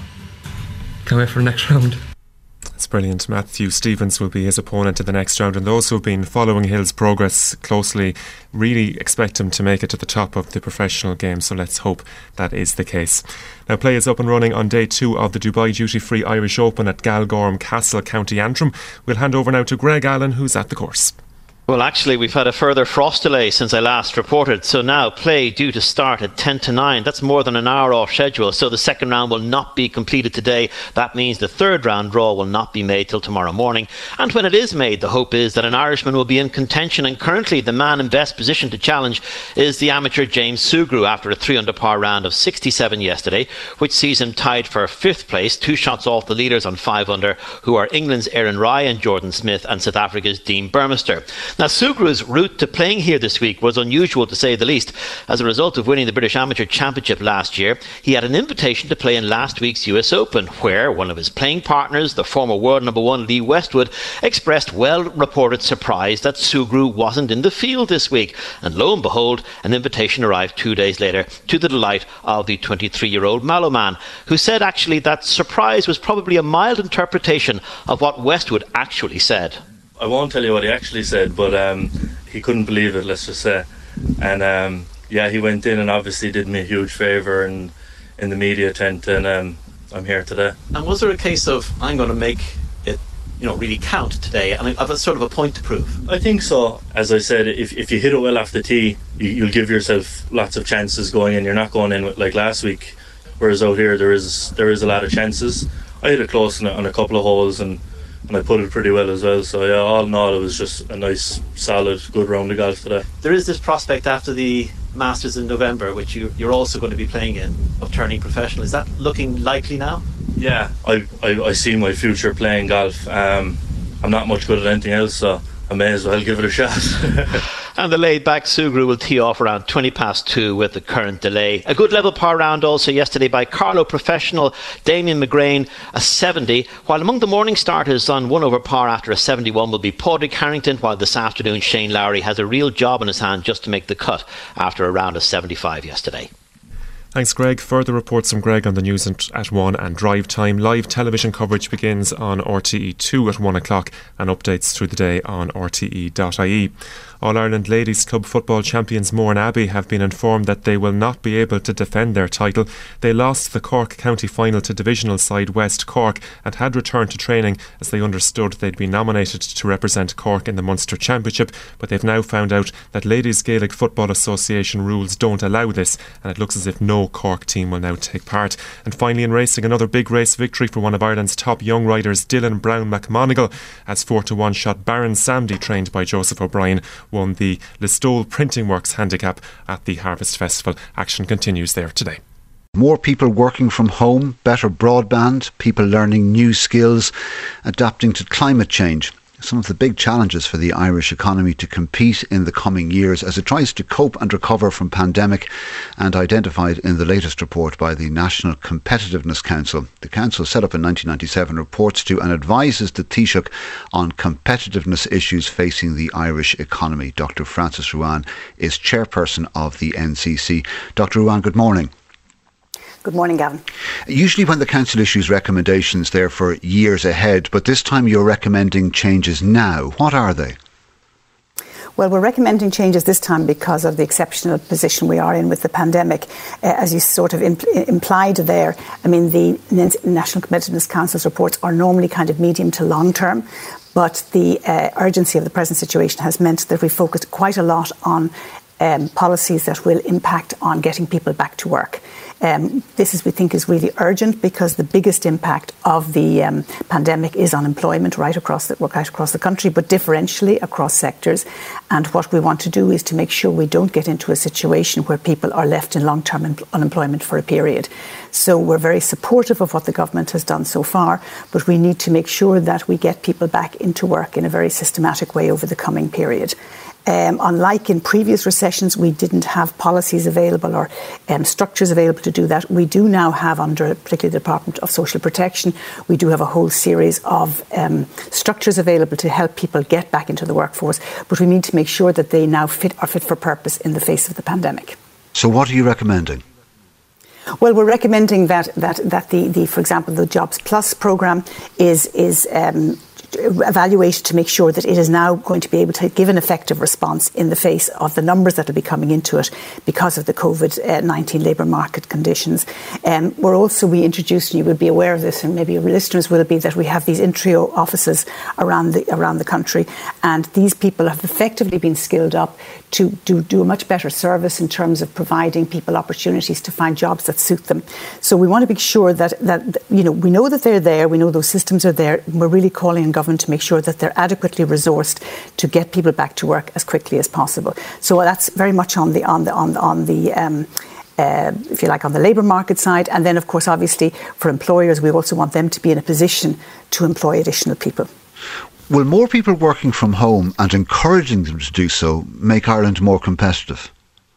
can't wait for the next round. That's brilliant. Matthew Stevens will be his opponent in the next round, and those who've been following Hill's progress closely really expect him to make it to the top of the professional game, so let's hope that is the case. Now, play is up and running on day two of the Dubai Duty Free Irish Open at Galgorm Castle, County Antrim. We'll hand over now to Greg Allen, who's at the course. Well, actually, we've had a further frost delay since I last reported, so now play due to start at ten to nine. That's more than an hour off schedule, so the second round will not be completed today. That means the third round draw will not be made till tomorrow morning. And when it is made, the hope is that an Irishman will be in contention, and currently the man in best position to challenge is the amateur James Sugrue after a three under par round of sixty-seven yesterday, which sees him tied for fifth place, two shots off the leaders on five under, who are England's Aaron Rye and Jordan Smith and South Africa's Dean Burmester. Now, Sugrue's route to playing here this week was unusual, to say the least. As a result of winning the British Amateur Championship last year, he had an invitation to play in last week's U S Open, where one of his playing partners, the former world number one Lee Westwood, expressed well-reported surprise that Sugrue wasn't in the field this week. And lo and behold, an invitation arrived two days later, to the delight of the twenty-three-year-old Mallow man, who said actually that surprise was probably a mild interpretation of what Westwood actually said. I won't tell you what he actually said, but um, he couldn't believe it, let's just say. And um, yeah, he went in and obviously did me a huge favour, and in the media tent, and um, I'm here today. And was there a case of, I'm going to make it, you know, really count today, and I've a sort of a point to prove? I think so. As I said, if if you hit it well off the tee, you, you'll give yourself lots of chances going in. You're not going in with, like last week, whereas out here there is there is a lot of chances. I hit it close on a, on a couple of holes, and, and I put it pretty well as well. So yeah, all in all, it was just a nice, solid, good round of golf today. There is this prospect after the Masters in November, which you, you're also going to be playing in, of turning professional. Is that looking likely now? Yeah, I, I, I see my future playing golf. Um, I'm not much good at anything else, so I may as well give it a shot. And the laid-back Sugrue will tee off around twenty past two with the current delay. A good level par round also yesterday by Carlo Professional, Damien McGrain, a seventy, while among the morning starters on one over par after a seventy-one will be Padraig Harrington, while this afternoon Shane Lowry has a real job in his hand just to make the cut after a round of seventy-five yesterday. Thanks, Greg. Further reports from Greg on the news at one and drive time. Live television coverage begins on R T E two at one o'clock and updates through the day on R T E dot I E. All-Ireland Ladies Club football champions Mourne Abbey have been informed that they will not be able to defend their title. They lost the Cork County final to divisional side West Cork and had returned to training as they understood they'd been nominated to represent Cork in the Munster Championship, but they've now found out that Ladies Gaelic Football Association rules don't allow this, and it looks as if no Cork team will now take part. And finally, in racing, another big race victory for one of Ireland's top young riders, Dylan Brown McMonigal, as four to one shot Baron Samdi, trained by Joseph O'Brien, won the Listowel Printing Works handicap at the Harvest Festival. Action continues there today. More people working from home, better broadband, people learning new skills, adapting to climate change. Some of the big challenges for the Irish economy to compete in the coming years as it tries to cope and recover from pandemic, and identified in the latest report by the National Competitiveness Council. The council, set up in nineteen ninety-seven, reports to and advises the Taoiseach on competitiveness issues facing the Irish economy. Doctor Frances Ruane is chairperson of the N C C. Doctor Ruane, good morning. Good morning, Gavin. Usually when the Council issues recommendations, they're for years ahead, but this time you're recommending changes now. What are they? Well, we're recommending changes this time because of the exceptional position we are in with the pandemic. Uh, as you sort of impl- implied there, I mean, the National Competitiveness Council's reports are normally kind of medium to long term, but the uh, urgency of the present situation has meant that we focused quite a lot on um, policies that will impact on getting people back to work. Um, this is, we think, is really urgent because the biggest impact of the um, pandemic is unemployment right across the right across the country, but differentially across sectors. And what we want to do is to make sure we don't get into a situation where people are left in long-term un- unemployment for a period. So we're very supportive of what the government has done so far, but we need to make sure that we get people back into work in a very systematic way over the coming period. Um, unlike in previous recessions, we didn't have policies available or um, structures available to do that. We do now have, under particularly the Department of Social Protection, we do have a whole series of um, structures available to help people get back into the workforce. But we need to make sure that they now fit are fit for purpose in the face of the pandemic. So what are you recommending? Well, we're recommending that that that the, the for example, the Jobs Plus programme is is. Um, evaluated to make sure that it is now going to be able to give an effective response in the face of the numbers that will be coming into it because of the COVID nineteen labour market conditions. Um, we're also, we introduced, and you will be aware of this, and maybe your listeners will be, that we have these Intrio offices around the around the country, and these people have effectively been skilled up to do, do a much better service in terms of providing people opportunities to find jobs that suit them. So we want to be sure that, that you know, we know that they're there, we know those systems are there, and we're really calling on government to make sure that they're adequately resourced to get people back to work as quickly as possible. So that's very much on the on the on the, on the um, uh, if you like, on the labour market side. And then, of course, obviously for employers, we also want them to be in a position to employ additional people. Will more people working from home and encouraging them to do so make Ireland more competitive?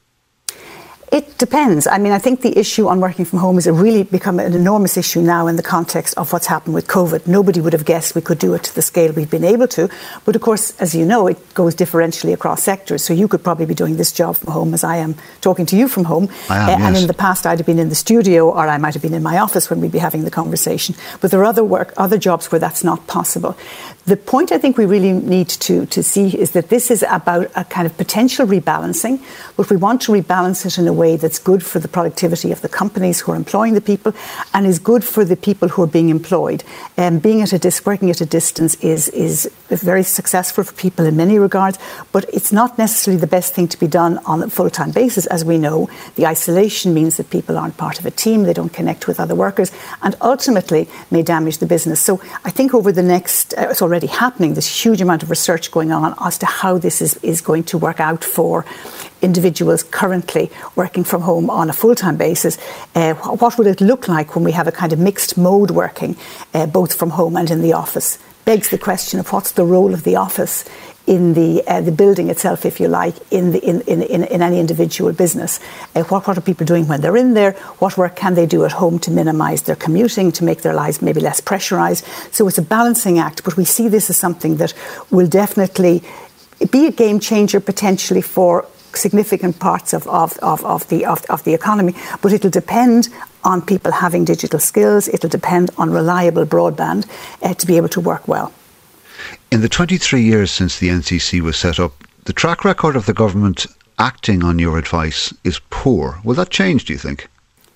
It depends. I mean, I think the issue on working from home has really become an enormous issue now in the context of what's happened with COVID. Nobody would have guessed we could do it to the scale we've been able to. But of course, as you know, it goes differentially across sectors. So you could probably be doing this job from home as I am talking to you from home. I am, uh, yes. And in the past, I'd have been in the studio, or I might have been in my office when we'd be having the conversation. But there are other work, other jobs where that's not possible. The point I think we really need to, to see is that this is about a kind of potential rebalancing, but we want to rebalance it in a way that's good for the productivity of the companies who are employing the people and is good for the people who are being employed. Um, being at a dis- working at a distance is, is very successful for people in many regards, but it's not necessarily the best thing to be done on a full-time basis. As we know, the isolation means that people aren't part of a team, they don't connect with other workers, and ultimately may damage the business. So I think over the next, uh, it's already happening, there's huge amount of research going on as to how this is, is going to work out for individuals currently working from home on a full-time basis. Uh, what will it look like when we have a kind of mixed mode working, uh, both from home and in the office? Begs the question of what's the role of the office in the uh, the building itself, if you like, in the in in, in, in any individual business. Uh, what what are people doing when they're in there? What work can they do at home to minimise their commuting, to make their lives maybe less pressurised? So it's a balancing act, but we see this as something that will definitely be a game changer potentially for significant parts of, of, of, of the of, of the economy, but it'll depend on people having digital skills. It'll depend on reliable broadband uh, to be able to work well. In the twenty-three years since the N C C was set up, the track record of the government acting on your advice is poor. Will that change, do you think?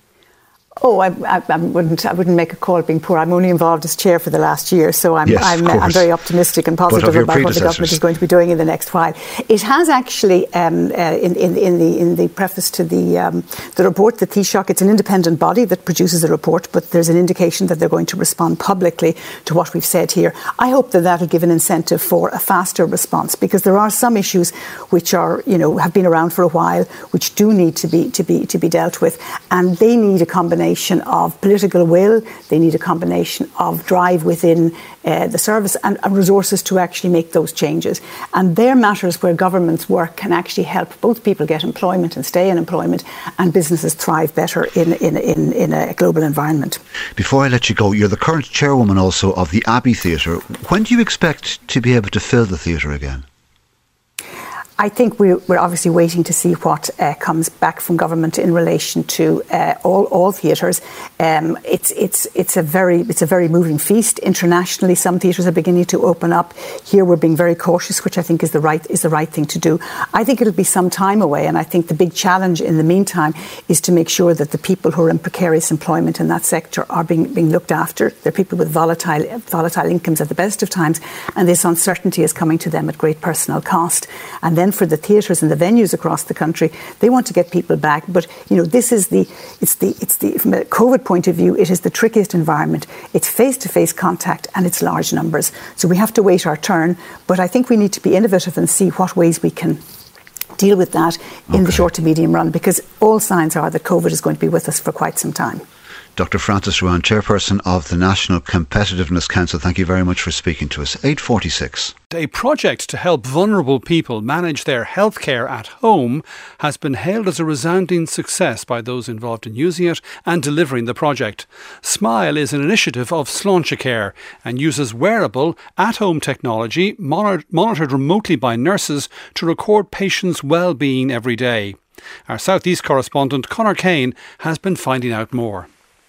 Oh, I, I, I wouldn't. I wouldn't make a call being poor. I'm only involved as chair for the last year, so I'm. Yes, I'm, I'm very optimistic and positive about what the government is going to be doing in the next while. It has actually, um, uh, in, in, in the in the preface to the um, the report, the Taoiseach, it's an independent body that produces a report, but there's an indication that they're going to respond publicly to what we've said here. I hope that that'll give an incentive for a faster response, because there are some issues which are, you know, have been around for a while, which do need to be to be to be dealt with, and they need a combination of political will, they need a combination of drive within uh, the service and, and resources to actually make those changes. And they're matters where government's work can actually help both people get employment and stay in employment, and businesses thrive better in, in, in, in a global environment. Before I let you go, you're the current chairwoman also of the Abbey Theatre. When do you expect to be able to fill the theatre again? I think we're, we're obviously waiting to see what uh, comes back from government in relation to uh, all all theatres. Um, it's it's it's a very it's a very moving feast. Internationally, some theatres are beginning to open up. Here, we're being very cautious, which I think is the right is the right thing to do. I think it'll be some time away, and I think the big challenge in the meantime is to make sure that the people who are in precarious employment in that sector are being being looked after. They're people with volatile volatile incomes at the best of times, and this uncertainty is coming to them at great personal cost. And then for the theatres and the venues across the country, they want to get people back. But, you know, this is the, it's the, it's the, from a COVID point of view, it is the trickiest environment. It's face-to-face contact and it's large numbers. So we have to wait our turn. But I think we need to be innovative and see what ways we can deal with that in okay. the short to medium run, because all signs are that COVID is going to be with us for quite some time. Doctor Frances Ruane, Chairperson of the National Competitiveness Council, thank you very much for speaking to us. eight forty-six. A project to help vulnerable people manage their healthcare at home has been hailed as a resounding success by those involved in using it and delivering the project. Smile is an initiative of Sláintecare and uses wearable, at-home technology monitored remotely by nurses to record patients' well-being every day. Our South East correspondent Conor Kane has been finding out more.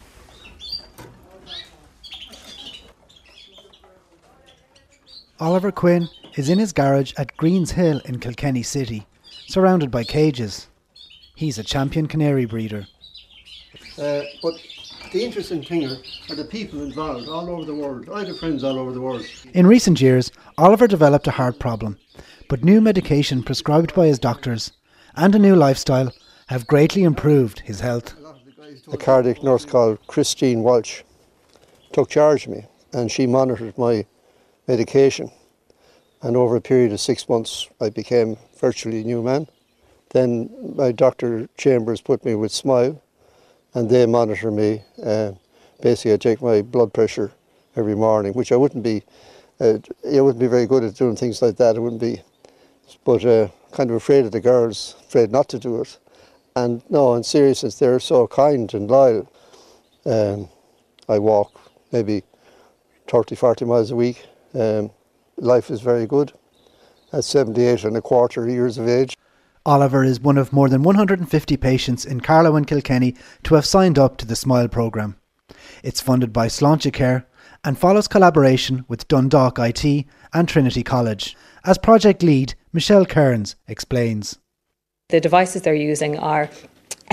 Oliver Quinn is in his garage at Greens Hill in Kilkenny City, surrounded by cages. He's a champion canary breeder. Uh, but the interesting thing are, are the people involved all over the world. I have friends all over the world. In recent years, Oliver developed a heart problem, but new medication prescribed by his doctors and a new lifestyle have greatly improved his health. A cardiac nurse called Christine Walsh took charge of me, and she monitored my medication, and over a period of six months I became virtually a new man. Then my doctor Chambers put me with Smile, and they monitor me. Uh, basically I take my blood pressure every morning, which I wouldn't be uh, I wouldn't be very good at doing things like that. I wouldn't be, but uh, kind of afraid of the girls, afraid not to do it. And no, in seriousness, they're so kind and loyal. Um, I walk maybe thirty, forty miles a week. Um, life is very good at seventy-eight and a quarter years of age. Oliver is one of more than one hundred fifty patients in Carlow and Kilkenny to have signed up to the Smile programme. It's funded by Sláintecare and follows collaboration with Dundalk I T and Trinity College. As project lead, Michelle Kearns explains. The devices they're using are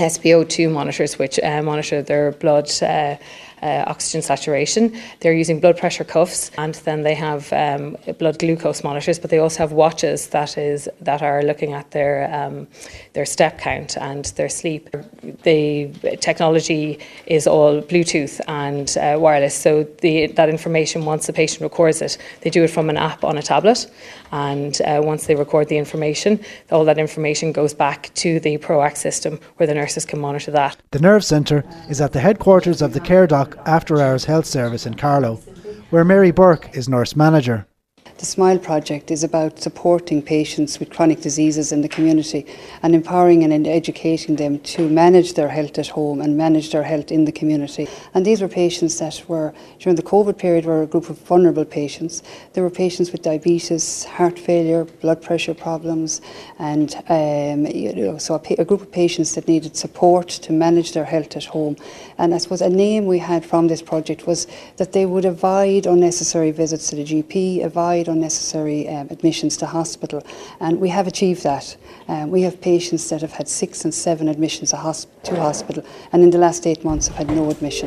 S p O two monitors, which uh, monitor their blood uh, uh, oxygen saturation. They're using blood pressure cuffs, and then they have um, blood glucose monitors, but they also have watches that is that are looking at their um, their step count and their sleep. The technology is all Bluetooth and uh, wireless, so the, that information, once the patient records it, they do it from an app on a tablet, and uh, once they record the information, all that information goes back to the PROACT system where the nurses can monitor that. The Nerve Centre is at the headquarters of the CareDoc After Hours Health Service in Carlow, where Mary Burke is nurse manager. The SMILE project is about supporting patients with chronic diseases in the community and empowering and educating them to manage their health at home and manage their health in the community. And these were patients that were, during the COVID period, were a group of vulnerable patients. There were patients with diabetes, heart failure, blood pressure problems, and um, you know, so a, pa- a group of patients that needed support to manage their health at home. And I suppose a name we had from this project was that they would avoid unnecessary visits to the G P, avoid unnecessary um, admissions to hospital, and we have achieved that. Um, we have patients that have had six and seven admissions to, hosp- to hospital, and in the last eight months have had no admission.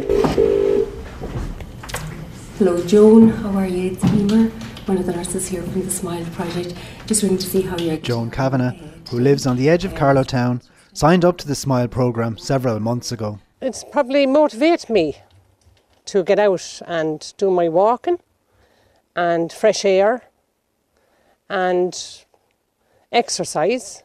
Hello Joan, how are you? It's Emer, one of the nurses here from the SMILE project. Just wanting to see how you're... Joan Kavanagh, who lives on the edge of Carlow Town, signed up to the SMILE programme several months ago. It's probably motivated me to get out and do my walking and fresh air and exercise,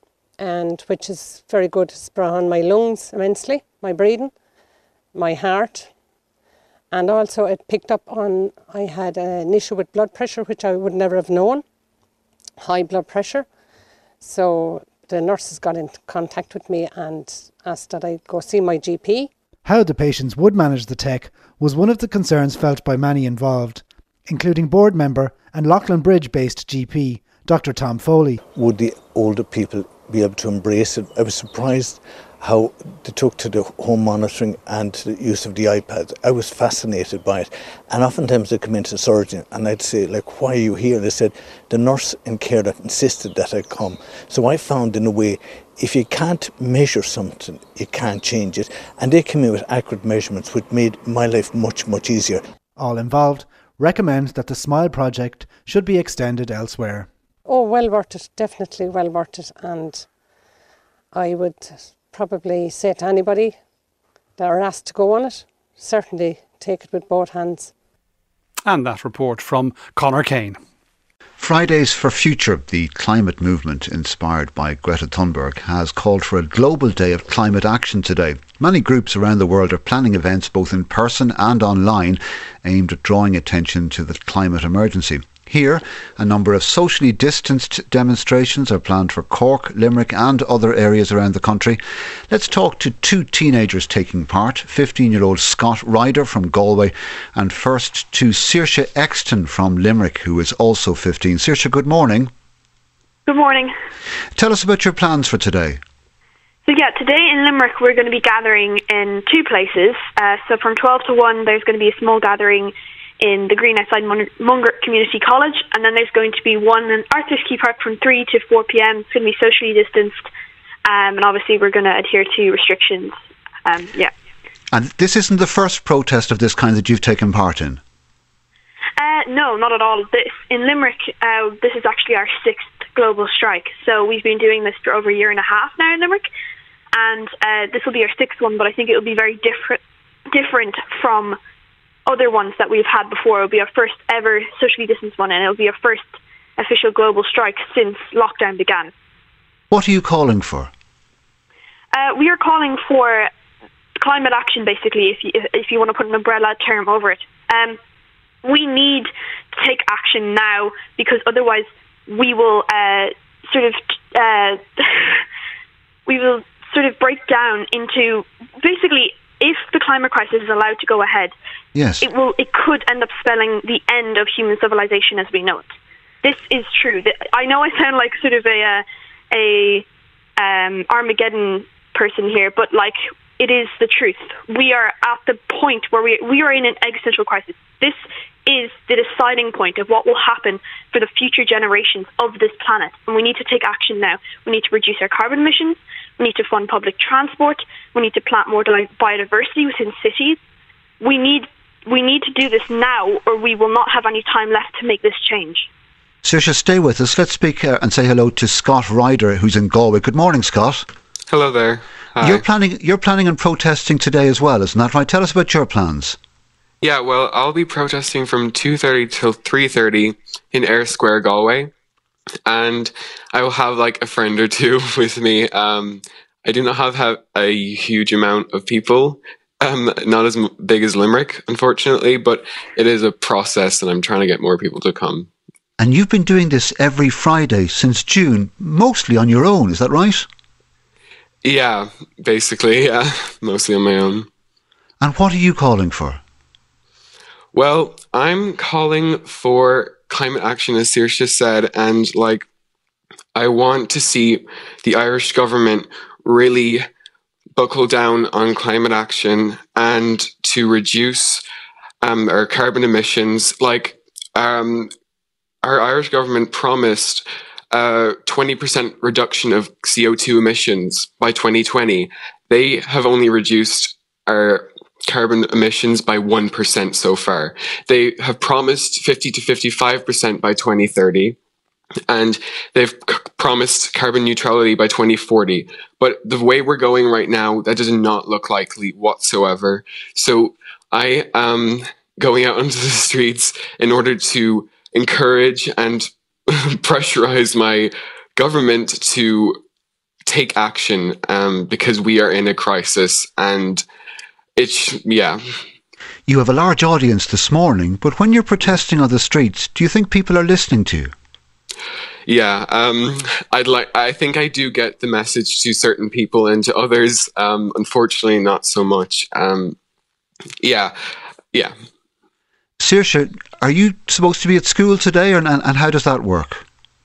and which is very good. It's brought on my lungs immensely, my breathing, my heart, and also it picked up on, I had an issue with blood pressure which I would never have known, high blood pressure. So the nurses got in contact with me and asked that I go see my G P. How the patients would manage the tech was one of the concerns felt by many involved, including board member and Loughlin Bridge-based G P, Doctor Tom Foley. Would the older people be able to embrace it? I was surprised how they took to the home monitoring and the use of the iPad. I was fascinated by it. And oftentimes they'd come into the surgeon and I'd say, like, why are you here? They said, the nurse in care that insisted that I come. So I found, in a way, if you can't measure something, you can't change it. And they came in with accurate measurements, which made my life much, much easier. All involved recommend that the SMILE project should be extended elsewhere. Oh, well worth it, definitely well worth it. And I would probably say to anybody that are asked to go on it, certainly take it with both hands. And that report from Conor Kane. Fridays for Future, the climate movement inspired by Greta Thunberg, has called for a global day of climate action today. Many groups around the world are planning events both in person and online aimed at drawing attention to the climate emergency. Here, a number of socially distanced demonstrations are planned for Cork, Limerick and other areas around the country. Let's talk to two teenagers taking part, fifteen-year-old Scott Ryder from Galway and first to Saoirse Exton from Limerick, who is also fifteen. Saoirse, good morning. Good morning. Tell us about your plans for today. So yeah, today in Limerick we're going to be gathering in two places. Uh, so from twelve to one there's going to be a small gathering in the green outside Munger Community College, and then there's going to be one in Arthur's Quay Park from three to four p.m. It's going to be socially distanced, um, and obviously we're going to adhere to restrictions. Um, yeah. And this isn't the first protest of this kind that you've taken part in? Uh, no, not at all. This, in Limerick, uh, this is actually our sixth global strike. So we've been doing this for over a year and a half now in Limerick, and uh, this will be our sixth one, but I think it will be very different, different from other ones that we've had before. It'll be our first ever socially distanced one, and it'll be our first official global strike since lockdown began. What are you calling for? Uh, we are calling for climate action, basically, if you, if you want to put an umbrella term over it. Um, we need to take action now, because otherwise we will uh, sort of uh, we will sort of break down into, basically, if the climate crisis is allowed to go ahead, yes, it will. It could end up spelling the end of human civilization as we know it. This is true. I know I sound like sort of a a um, Armageddon person here, but like, it is the truth. We are at the point where we we are in an existential crisis. This is the deciding point of what will happen for the future generations of this planet, and we need to take action now. We need to reduce our carbon emissions. need to fund public transport. We need to plant more biodiversity within cities. We need we need to do this now, or we will not have any time left to make this change. Saoirse, stay with us. Let's speak uh, and say hello to Scott Ryder, who's in Galway. Good morning, Scott. Hello there. Hi. You're planning you're planning on protesting today as well, isn't that right? Tell us about your plans. Yeah, well, I'll be protesting from two thirty till three thirty in Eyre Square, Galway. And I will have like a friend or two with me. Um, I do not have, have a huge amount of people, um, not as m- big as Limerick, unfortunately, but it is a process and I'm trying to get more people to come. And you've been doing this every Friday since June, mostly on your own, is that right? Yeah, basically, yeah, mostly on my own. And what are you calling for? Well, I'm calling for climate action, as Saoirse said, and like I want to see the Irish government really buckle down on climate action and to reduce um, our carbon emissions. Like um, our Irish government promised a twenty percent reduction of C O two emissions by twenty twenty. They have only reduced our carbon emissions by one percent so far. They have promised fifty to fifty-five percent by twenty thirty, and they've c- promised carbon neutrality by twenty forty. But the way we're going right now, that does not look likely whatsoever. So I am going out onto the streets in order to encourage and pressurize my government to take action, um, because we are in a crisis. And it's, yeah. You have a large audience this morning, but when you're protesting on the streets, do you think people are listening to you? Yeah, um, I'd like. I think I do get the message to certain people, and to others, um, unfortunately, not so much. Um, yeah, yeah. Saoirse, are you supposed to be at school today, or, and, and how does that work?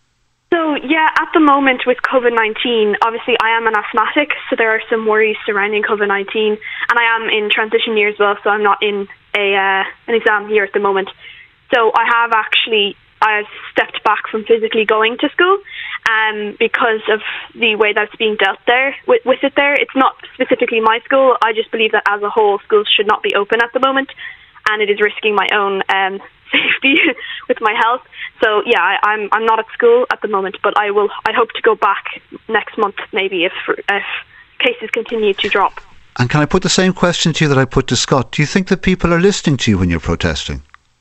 So, yeah, at the moment with COVID nineteen, obviously I am an asthmatic, so there are some worries surrounding COVID nineteen, and I am in transition year as well, so I'm not in a uh, an exam year at the moment. So I have actually I've stepped back from physically going to school um, because of the way that's being dealt there with, with it there. It's not specifically my school. I just believe that as a whole, schools should not be open at the moment, and it is risking my own um, safety with my health. So yeah, I, I'm I'm not at school at the moment, but I will. I hope to go back next month, maybe if if cases continue to drop. And can I put the same question to you that I put to Scott? Do you think that people are listening to you when you're protesting?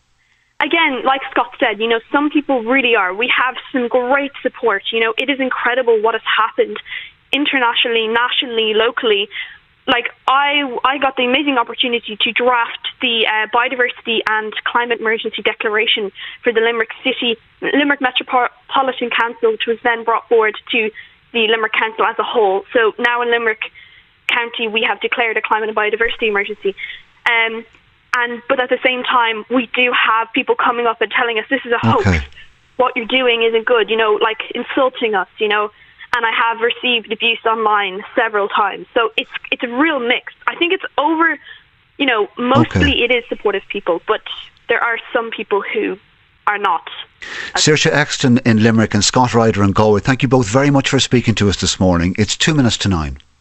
Again, like Scott said, you know, some people really are. We have some great support. You know, it is incredible what has happened internationally, nationally, locally. Like, I I got the amazing opportunity to draft the uh, Biodiversity and Climate Emergency Declaration for the Limerick City, Limerick Metropolitan Council, which was then brought forward to the Limerick Council as a whole. So now in Limerick County, we have declared a climate and biodiversity emergency. Um, and But at the same time, we do have people coming up and telling us this is a hoax. Okay. What you're doing isn't good, you know, like insulting us, you know. And I have received abuse online several times. So it's it's a real mix. I think it's over, you know, mostly okay. It is supportive people, but there are some people who are not. Saoirse Exton in Limerick and Scott Ryder in Galway, thank you both very much for speaking to us this morning. It's two minutes to nine.